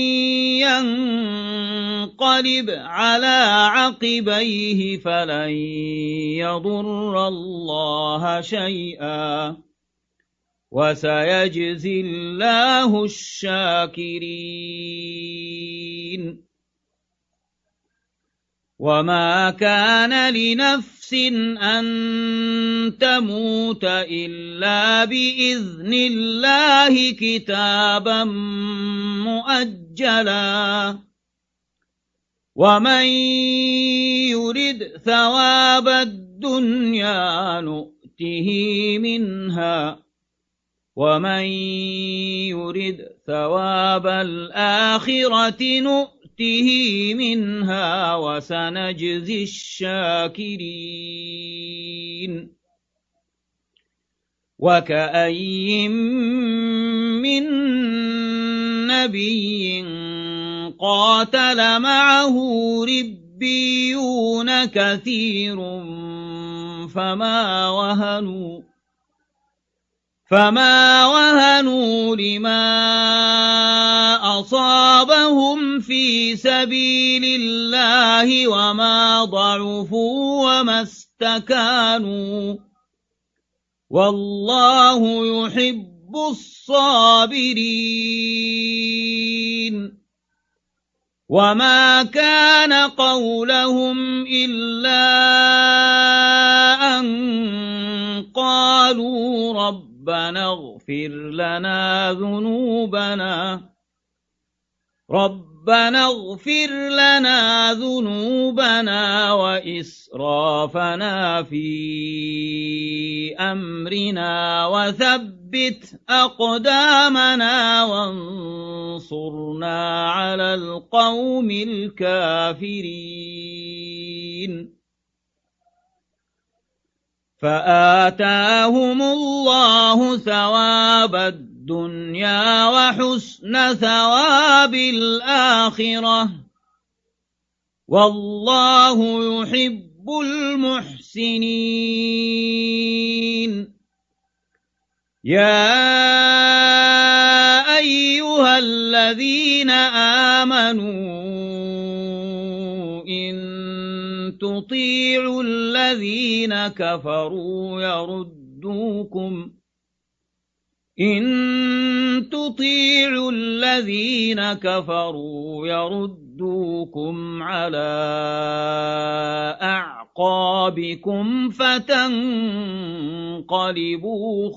ينقلب على عقبيه فلن يضر الله شيئا وسيجزي الله الشاكرين وما كان لنفس أن تموت إلا بإذن الله كتابا مؤجلا ومن يرد ثواب الدنيا نؤته منها ومن يرد ثواب الآخرة نؤته منها وسنجزي الشاكرين وكأي من نبي قاتل معه ربيون كثير فما وهنوا فما وهنوا لما أصابهم في سبيل الله وما ضعفوا وما استكانوا والله يحب الصابرين وما كان قولهم إلا أن قالوا رب ربنا اغفر لنا ذنوبنا ربنا اغفر لنا ذنوبنا وإسرافنا في أمرنا وثبت أقدامنا وانصرنا على القوم الكافرين فآتاهم الله ثواب الدنيا وحسن ثواب الآخرة والله يحب المحسنين يا أيها الذين آمنوا إن تطيعوا الذين كفروا يردوكم إن تطيعوا الذين كفروا يردوكم على أعقابكم فتنقلبوا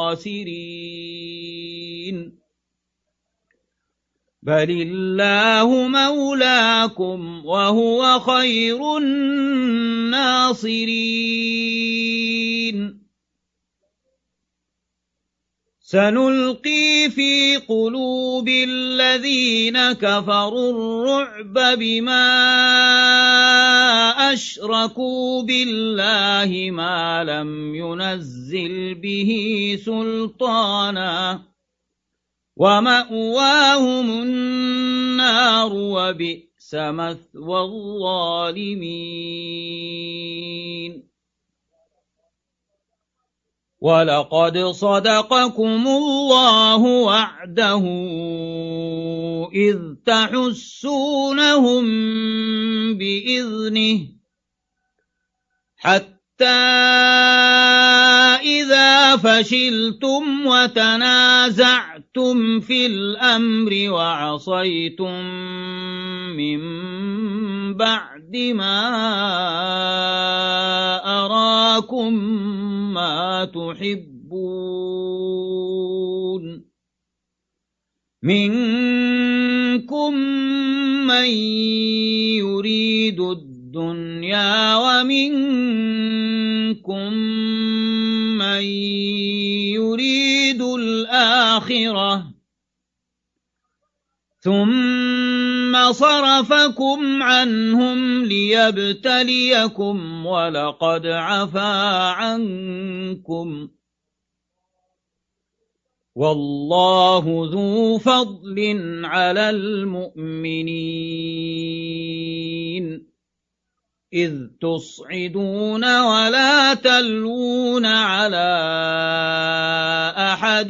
خاسرين بل الله مولاكم وهو خير الناصرين سنلقي في قلوب الذين كفروا الرعب بما أشركوا بالله ما لم ينزل به سلطانا ومأواهم النار وبئس مثوى الظالمين ولقد صدقكم الله وعده إذ تحسونهم بإذنه حتى إذا فشلتم وتنازعتم في الأمر وعصيتم من بعد ما أراكم ما تحبون منكم من يريد الدنيا ومنكم من يريد الآخرة ثم ثم صرفكم عنهم ليبتليكم ولقد عفا عنكم والله ذو فضل على المؤمنين إذ تصعدون ولا تلوون على أحد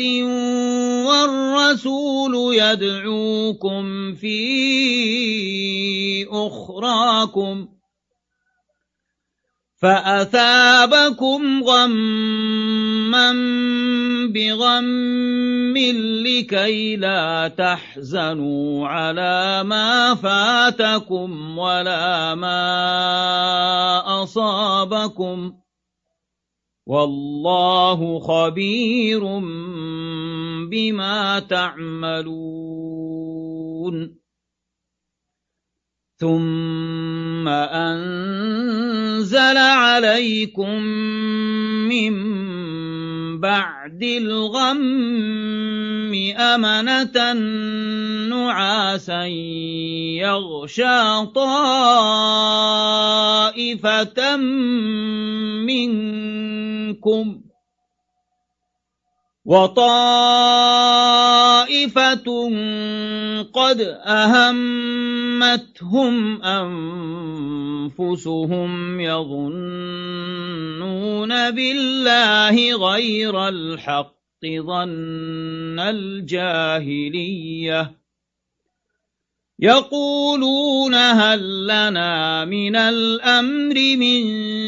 والرسول يدعوكم في أخراكم فأثابكم غما بغم لكي لا تحزنوا على ما فاتكم ولا ما أصابكم والله خبير بما تعملون ثم أنزل عليكم من بعد الغم أمنة نعاسا يغشى طائفة منكم وطائفة قد أهمتهم أنفسهم يظنون بالله غير الحق ظن الجاهلية يقولون هل لنا من الأمر من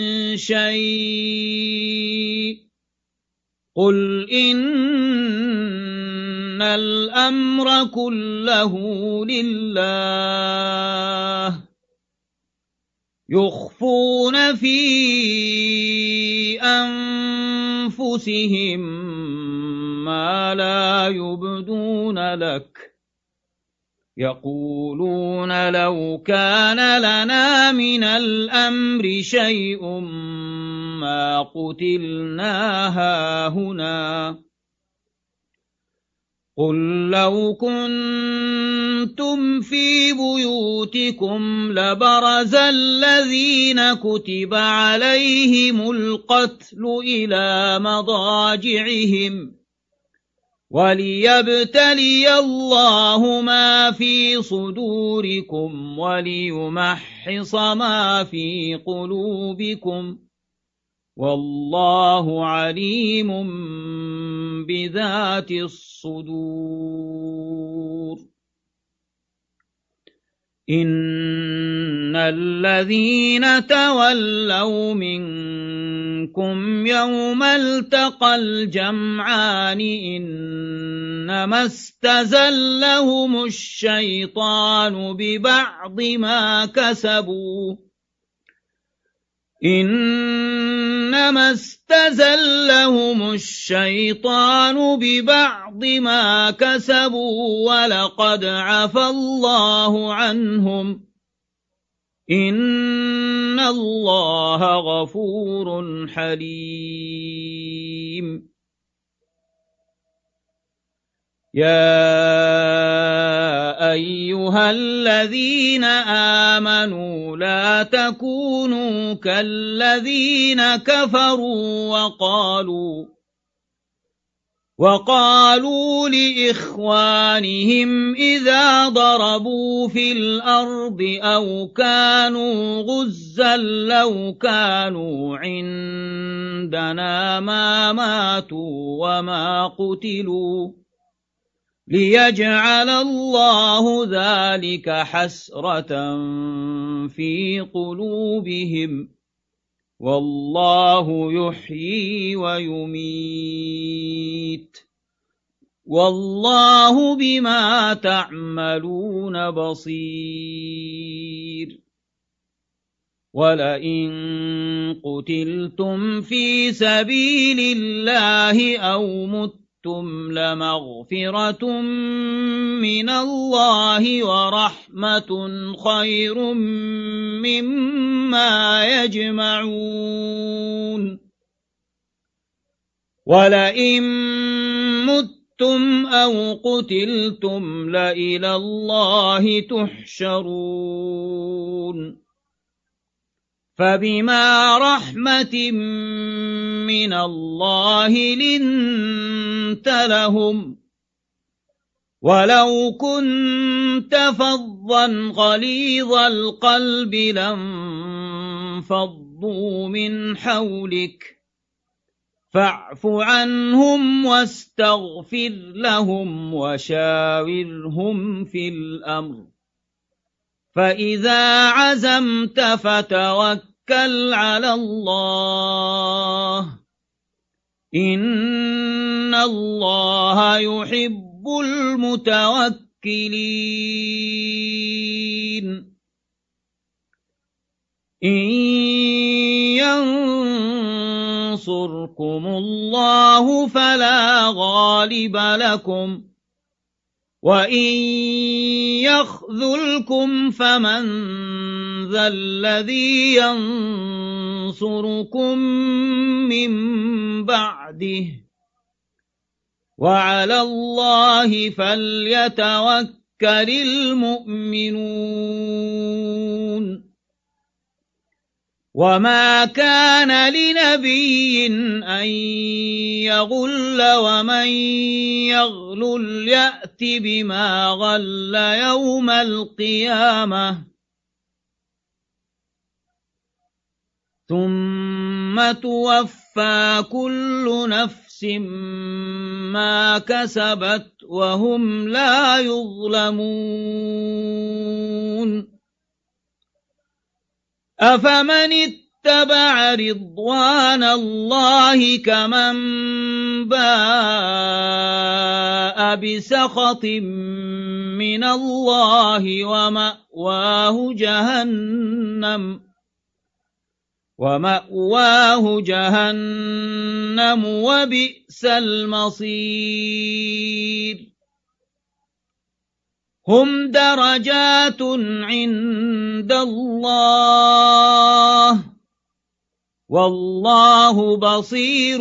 شيء قل إن الأمر كله لله يخفون في أنفسهم ما لا يبدون لك يقولون لو كان لنا من الأمر شيء ما قتلنا هاهنا قل لو كنتم في بيوتكم لبرز الذين كتب عليهم القتل إلى مضاجعهم وليبتلي الله ما في صدوركم وليمحص ما في قلوبكم والله عليم بذات الصدور إن الذين تولوا منكم يوم التقى الجمعان إنما استزلهم الشيطان ببعض ما كسبوا إنما استزلهم الشيطان ببعض ما كسبوا ولقد عفى الله عنهم إن الله غفور حليم يا أيها الذين آمنوا لا تكونوا كالذين كفروا وقالوا وقالوا لإخوانهم إذا ضربوا في الأرض أو كانوا غزا لو كانوا عندنا ما ماتوا وما قتلوا ليجعل الله ذلك حسرة في قلوبهم والله يحيي ويميت والله بما تعملون بصير ولئن قتلتم في سبيل الله أو متم لمغفرة من الله ورحمة خير مما يجمعون ولئن متم متم أو قتلتم لإلى الله تحشرون فبما رحمة من الله لنت لهم ولو كنت فظا غليظ القلب لانفضوا من حولك فاعف عنهم واستغفر لهم وشاورهم في الأمر فإذا عزمت فتوكل على الله إن الله يحب المتوكلين إن ينصركم الله فلا غالب لكم وإن يخذلكم فمن ذا الذي ينصركم من بعده وعلى الله فليتوكل المؤمنون وما كان لنبي أن يغل ومن يغلل يأت بما غل يوم القيامة ثم توفى كل نفس ما كسبت وهم لا يظلمون أفمن اتبع رضوان الله كمن باء بسخط من الله ومأواه جهنم ومأواه جهنم وبئس المصير هم درجات عند الله والله بصير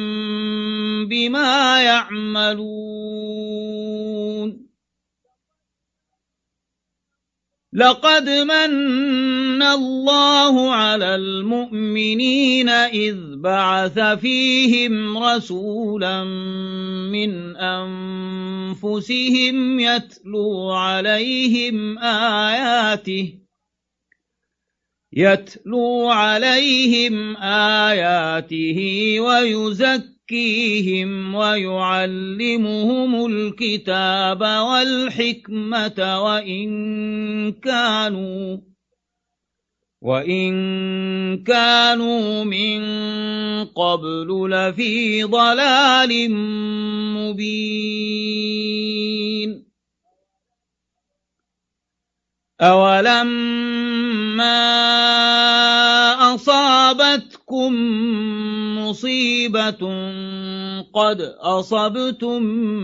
بما يعملون لقد من الله على المؤمنين إذ بعث فيهم رسولا من أنفسهم يتلو عليهم آياته يتلو عليهم آياته ويزكيهم ويعلمهم الكتاب والحكمة وإن كانوا وإن كانوا من قبل لفي ضلال مبين أولما أصابتكم مصيبة قد أصبتم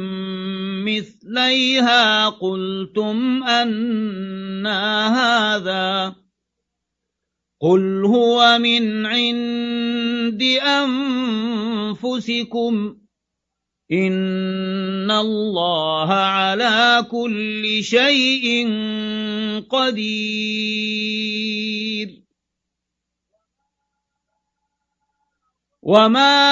مثليها قلتم أنى هذا قل هو من عند أنفسكم إن الله على كل شيء قدير وما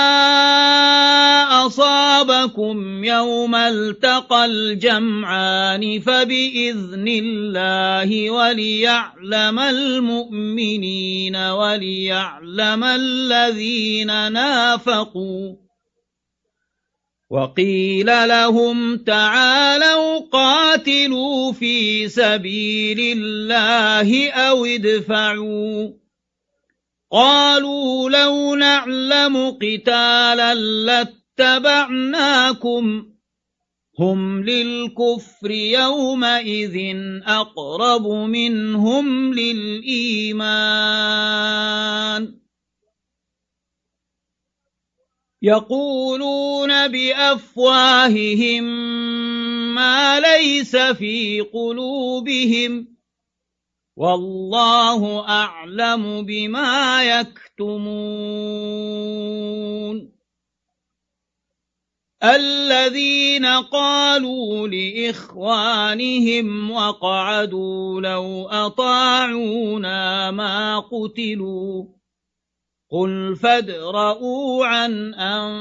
أصابكم يوم التقى الجمعان فبإذن الله وليعلم المؤمنين وليعلم الذين نافقوا وقيل لهم تعالوا قاتلوا في سبيل الله أو ادفعوا قالوا لو نعلم قتالا لاتبعناكم هم للكفر يومئذ أقرب منهم للإيمان يقولون بأفواههم ما ليس في قلوبهم والله أعلم بما يكتمون الذين قالوا لإخوانهم وقعدوا لو أطاعونا ما قتلوا قل فادرءوا عن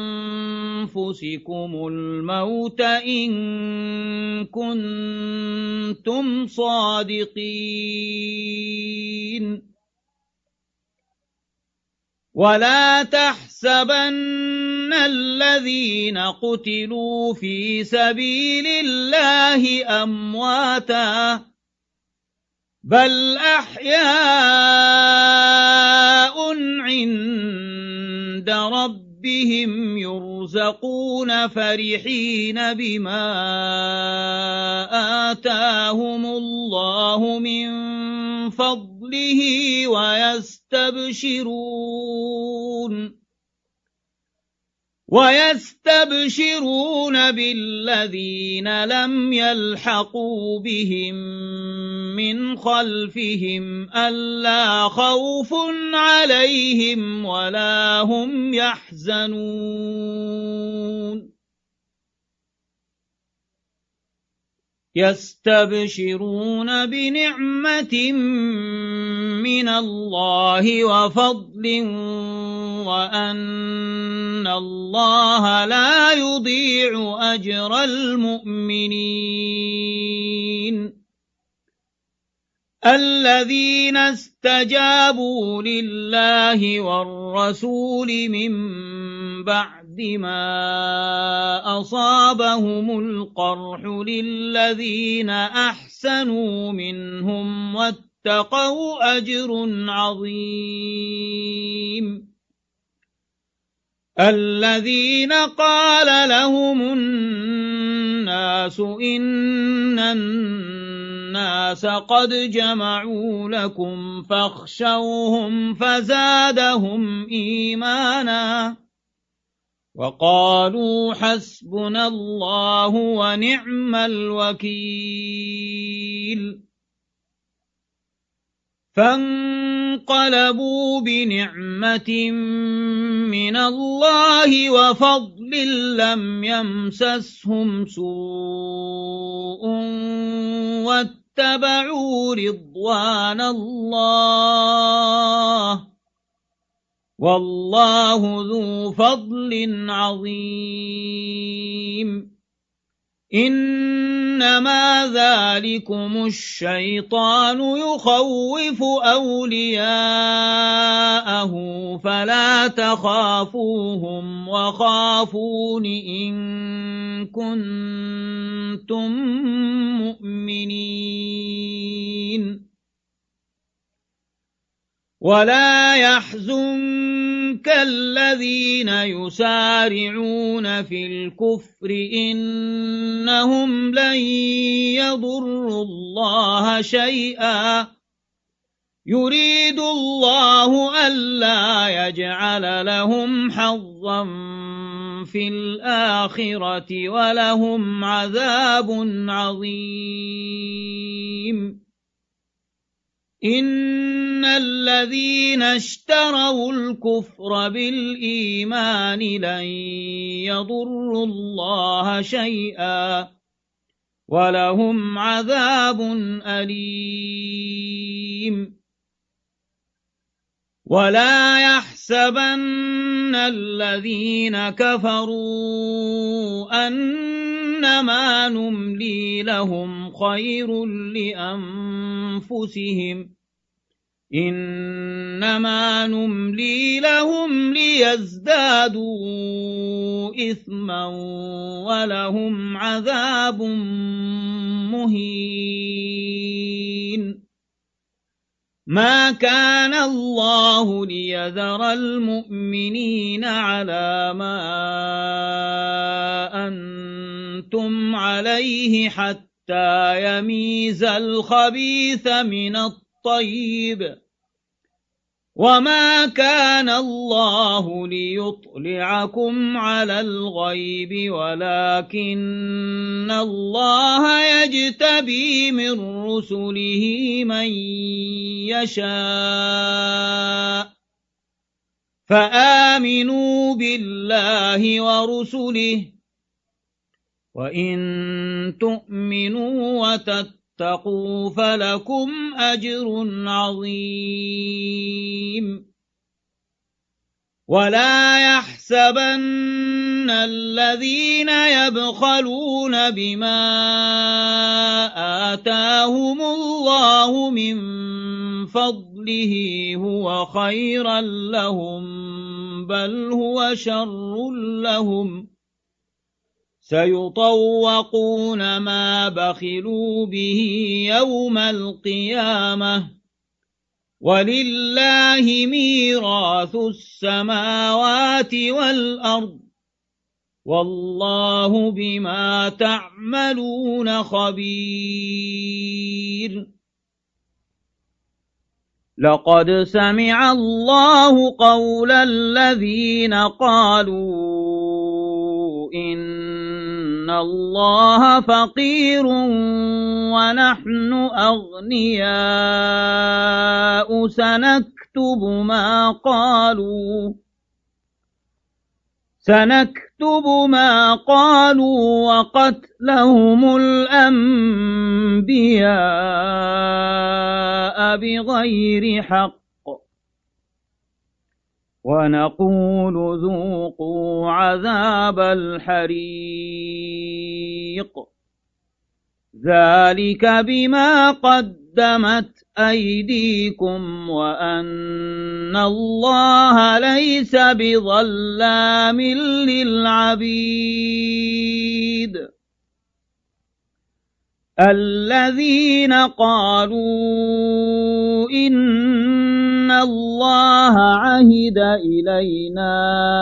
أنفسكم الموت إن كنتم صادقين ولا تحسبن الذين قتلوا في سبيل الله أمواتا بل أحياء عند ربهم يرزقون فرحين بما آتاهم الله من فضله ويستبشرون ويستبشرون بالذين لم يلحقوا بهم من خلفهم ألا خوف عليهم ولا هم يحزنون يستبشرون بنعمة من الله وفضل وأن الله لا يضيع أجر المؤمنين الذين استجابوا لله والرسول من بعد ما أصابهم القرح للذين أحسنوا منهم واتقوا أجر عظيم الذين قال لهم الناس إن الناس قد جمعوا لكم فاخشوهم فزادهم إيمانا وقالوا حسبنا الله ونعم الوكيل فانقلبوا بنعمة من الله وفضل لم يمسسهم سوء واتبعوا رضوان الله والله ذو فضل عظيم إنما ذلكم الشيطان يخوف أولياءه فلا تخافوهم وخافون إن كنتم مؤمنين ولا يحزنك الذين يسارعون في الكفر إنهم لن يضروا الله شيئا يريد الله ألا يجعل لهم حظا في الآخرة ولهم عذاب عظيم إن الذين اشتروا الكفر بالإيمان لن يضروا الله شيئا ولهم عذاب أليم ولا يحسبن الذين كفروا أنما نملي لهم خير لأنفسهم إنما نملي لهم ليزدادوا إثما ولهم عذاب مهين ما كان الله ليذر المؤمنين على ما أنتم عليه حتى يميز الخبيث من الطيب وما كان الله ليطلعكم على الغيب ولكن الله يجتبي من رسله من يشاء فآمنوا بالله ورسله وإن تؤمنوا وتتقوا فلكم أجر عظيم ولا يحسبن الذين يبخلون بما آتاهم الله من فضله هو خيرا لهم بل هو شر لهم سيطوقون ما بخلوا به يوم القيامة ولله ميراث السماوات والأرض والله بما تعملون خبير لقد سمع الله قول الذين قالوا إن الله فقير ونحن أغنياء سنكتب ما قالوا سنكتب ما قالوا وقتلهم الأنبياء بغير حق ونقول ذوقوا عذاب الحريق ذلك بما قدمت أيديكم وأن الله ليس بظلام للعبيد الذين قالوا إن الله عهد إلينا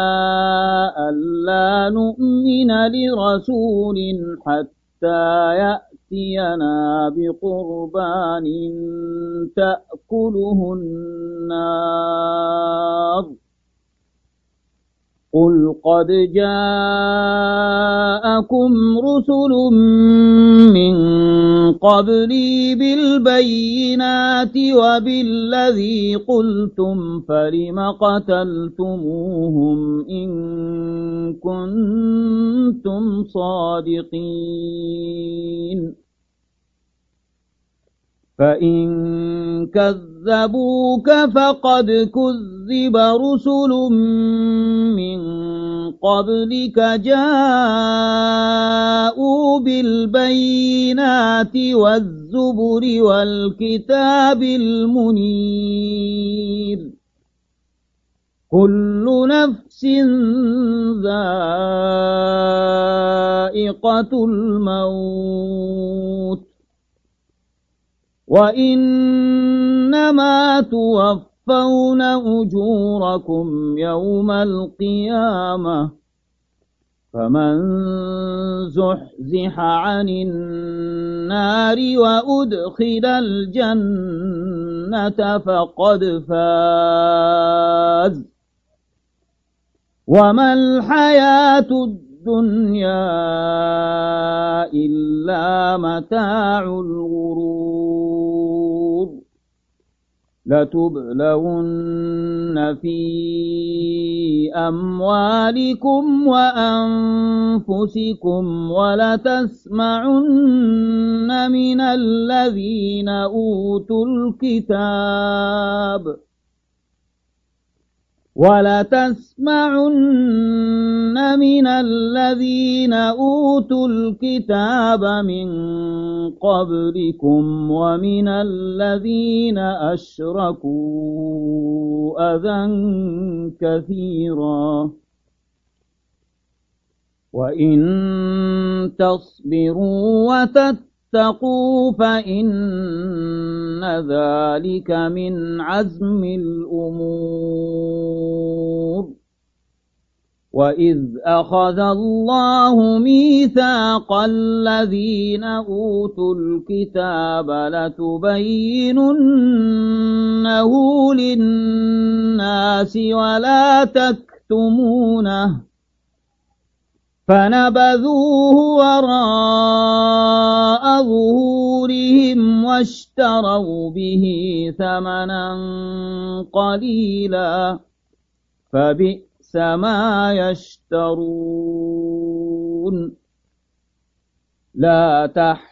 ألا نؤمن لرسول حتى يأتينا بقربان تأكله النار قل قد جاءكم رسل من قبلي بالبينات وبالذي قلتم فلم قتلتموهم إن كنتم صادقين فإن كذبوك فقد كذب رسل من قبلك جاءوا بالبينات والزبر والكتاب المنير كل نفس ذائقة الموت وإنما توفون أجوركم يوم القيامة فمن زحزح عن النار وأدخل الجنة فقد فاز وما الحياة الدنيا إلا متاع الغرور لتبلون في أموالكم وأنفسكم ولتسمعن من الذين أوتوا الكتاب ولتسمعن من الذين أوتوا الكتاب من قبلكم ومن الذين أشركوا أذى كثيرا وإن تصبروا وتتقوا فإن ذلك من عزم الأمور وإذ أخذ الله ميثاق الذين أوتوا الكتاب لتبيننه للناس ولا تكتمونه فنبذوه وراء ظهورهم واشتروا به ثمنا قليلا فبئس ما يشترون لا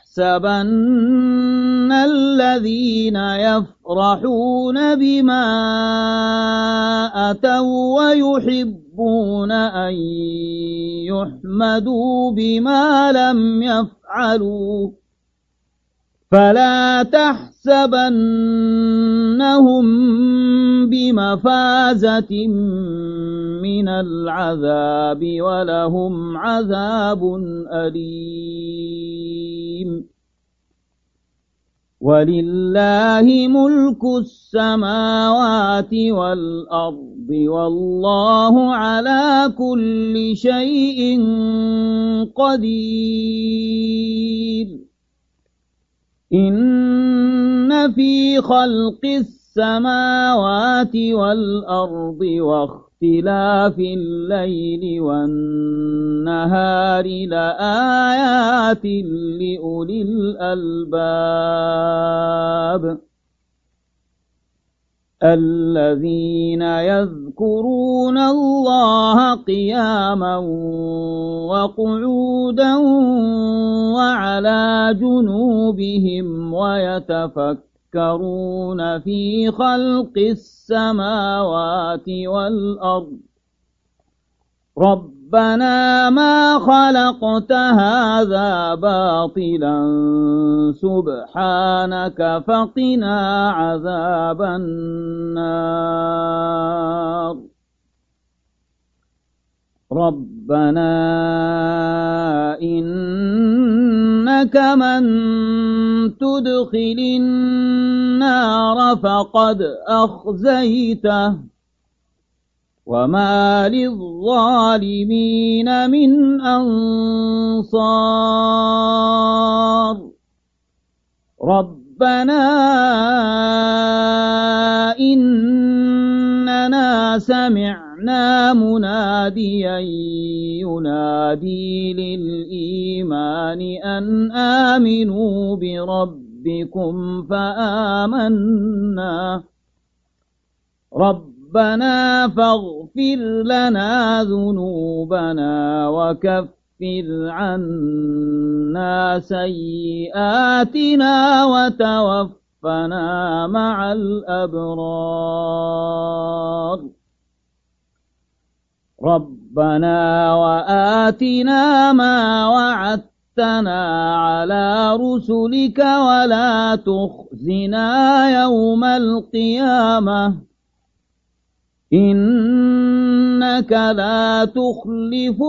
تحسبن الذين يفرحون بما أتوا ويحبون أن يحمدوا بما لم يفعلوا فلا تحسبنهم بمفازة من العذاب ولهم عذاب أليم ولله ملك السماوات والأرض والله على كل شيء قدير إن في خلق السماوات والأرض واختلاف الليل والنهار لآيات لأولي الألباب الذين يذكرون الله قياما وقعودا وعلى جنوبهم ويتفكرون في خلق السماوات والأرض ربنا ما خلقت هذا باطلا سبحانك فقنا عذاب النار ربنا إنك من تدخل النار فقد أخزيته وما للظالمين من أنصار ربنا إننا سمعنا مناديا ينادي للإيمان أن آمنوا بربكم فآمنا ربنا فاغفر لنا ذنوبنا وكفر عنا سيئاتنا وتوفنا مع الأبرار ربنا وآتنا ما وعدتنا على رسلك ولا تخزنا يوم القيامة إنك لا تخلف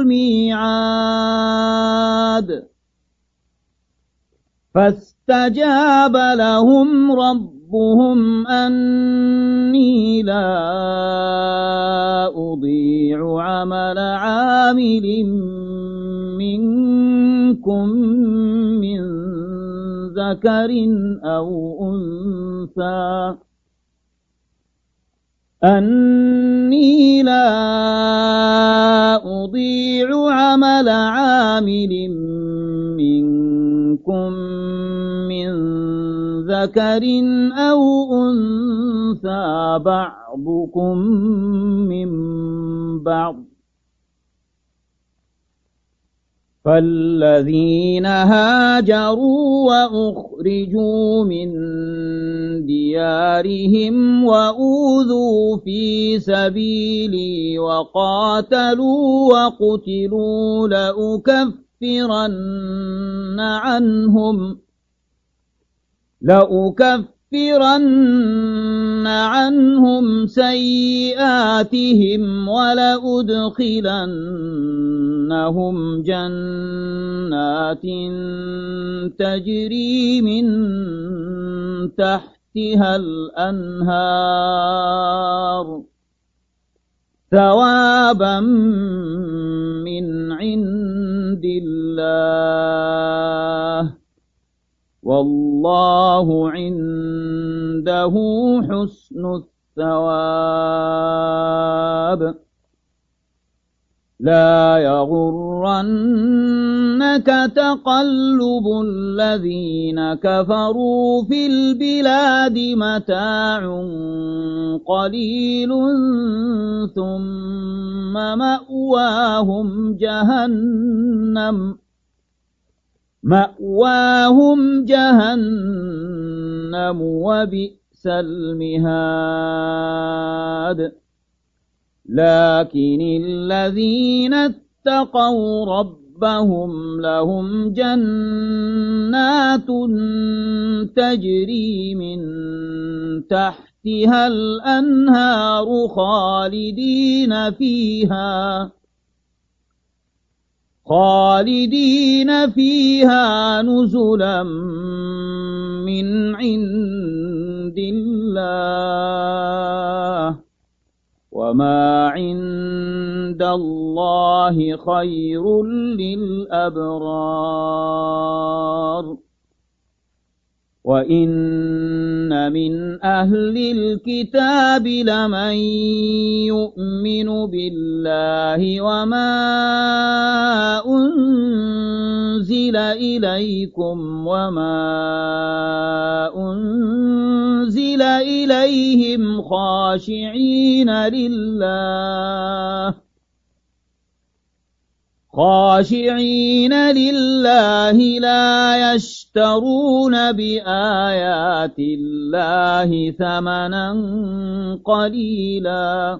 الميعاد فاستجاب لهم ربهم أني لا أضيع عمل عامل منكم من ذكر أو أنثى أني لا أضيع عمل عامل منكم من ذكر أو أنثى بعضكم من بعض فالذين هاجروا وأخرجوا من ديارهم وأوذوا في سبيلي وقاتلوا وقتلوا لأكفرن عنهم لأكفرن عنهم سيئاتهم ولأدخلنهم جنات تجري من تحتها الأنهار ثوابا من عند الله والله عنده حسن الثواب لا يغرنك تقلب الذين كفروا في البلاد متاع قليل ثم مأواهم جهنم مأواهم جهنم وبئس المهاد لكن الذين اتقوا ربهم لهم جنات تجري من تحتها الأنهار خالدين فيها خالدين فيها نزلا من عند الله وما عند الله خير للأبرار وإن من أهل الكتاب لمن يؤمن بالله وما أنزل إليكم وما أنزل إليهم خاشعين لله خاشعين لله لا يشترون بآيات الله ثمنا قليلا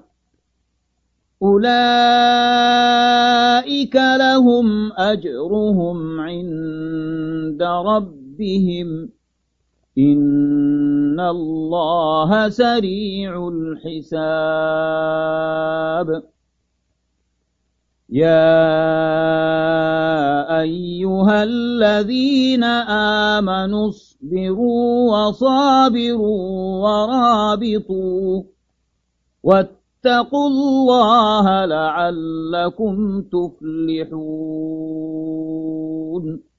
أولئك لهم أجرهم عند ربهم إن الله سريع الحساب يا أيها الذين آمنوا اصبروا وصابروا ورابطوا واتقوا الله لعلكم تفلحون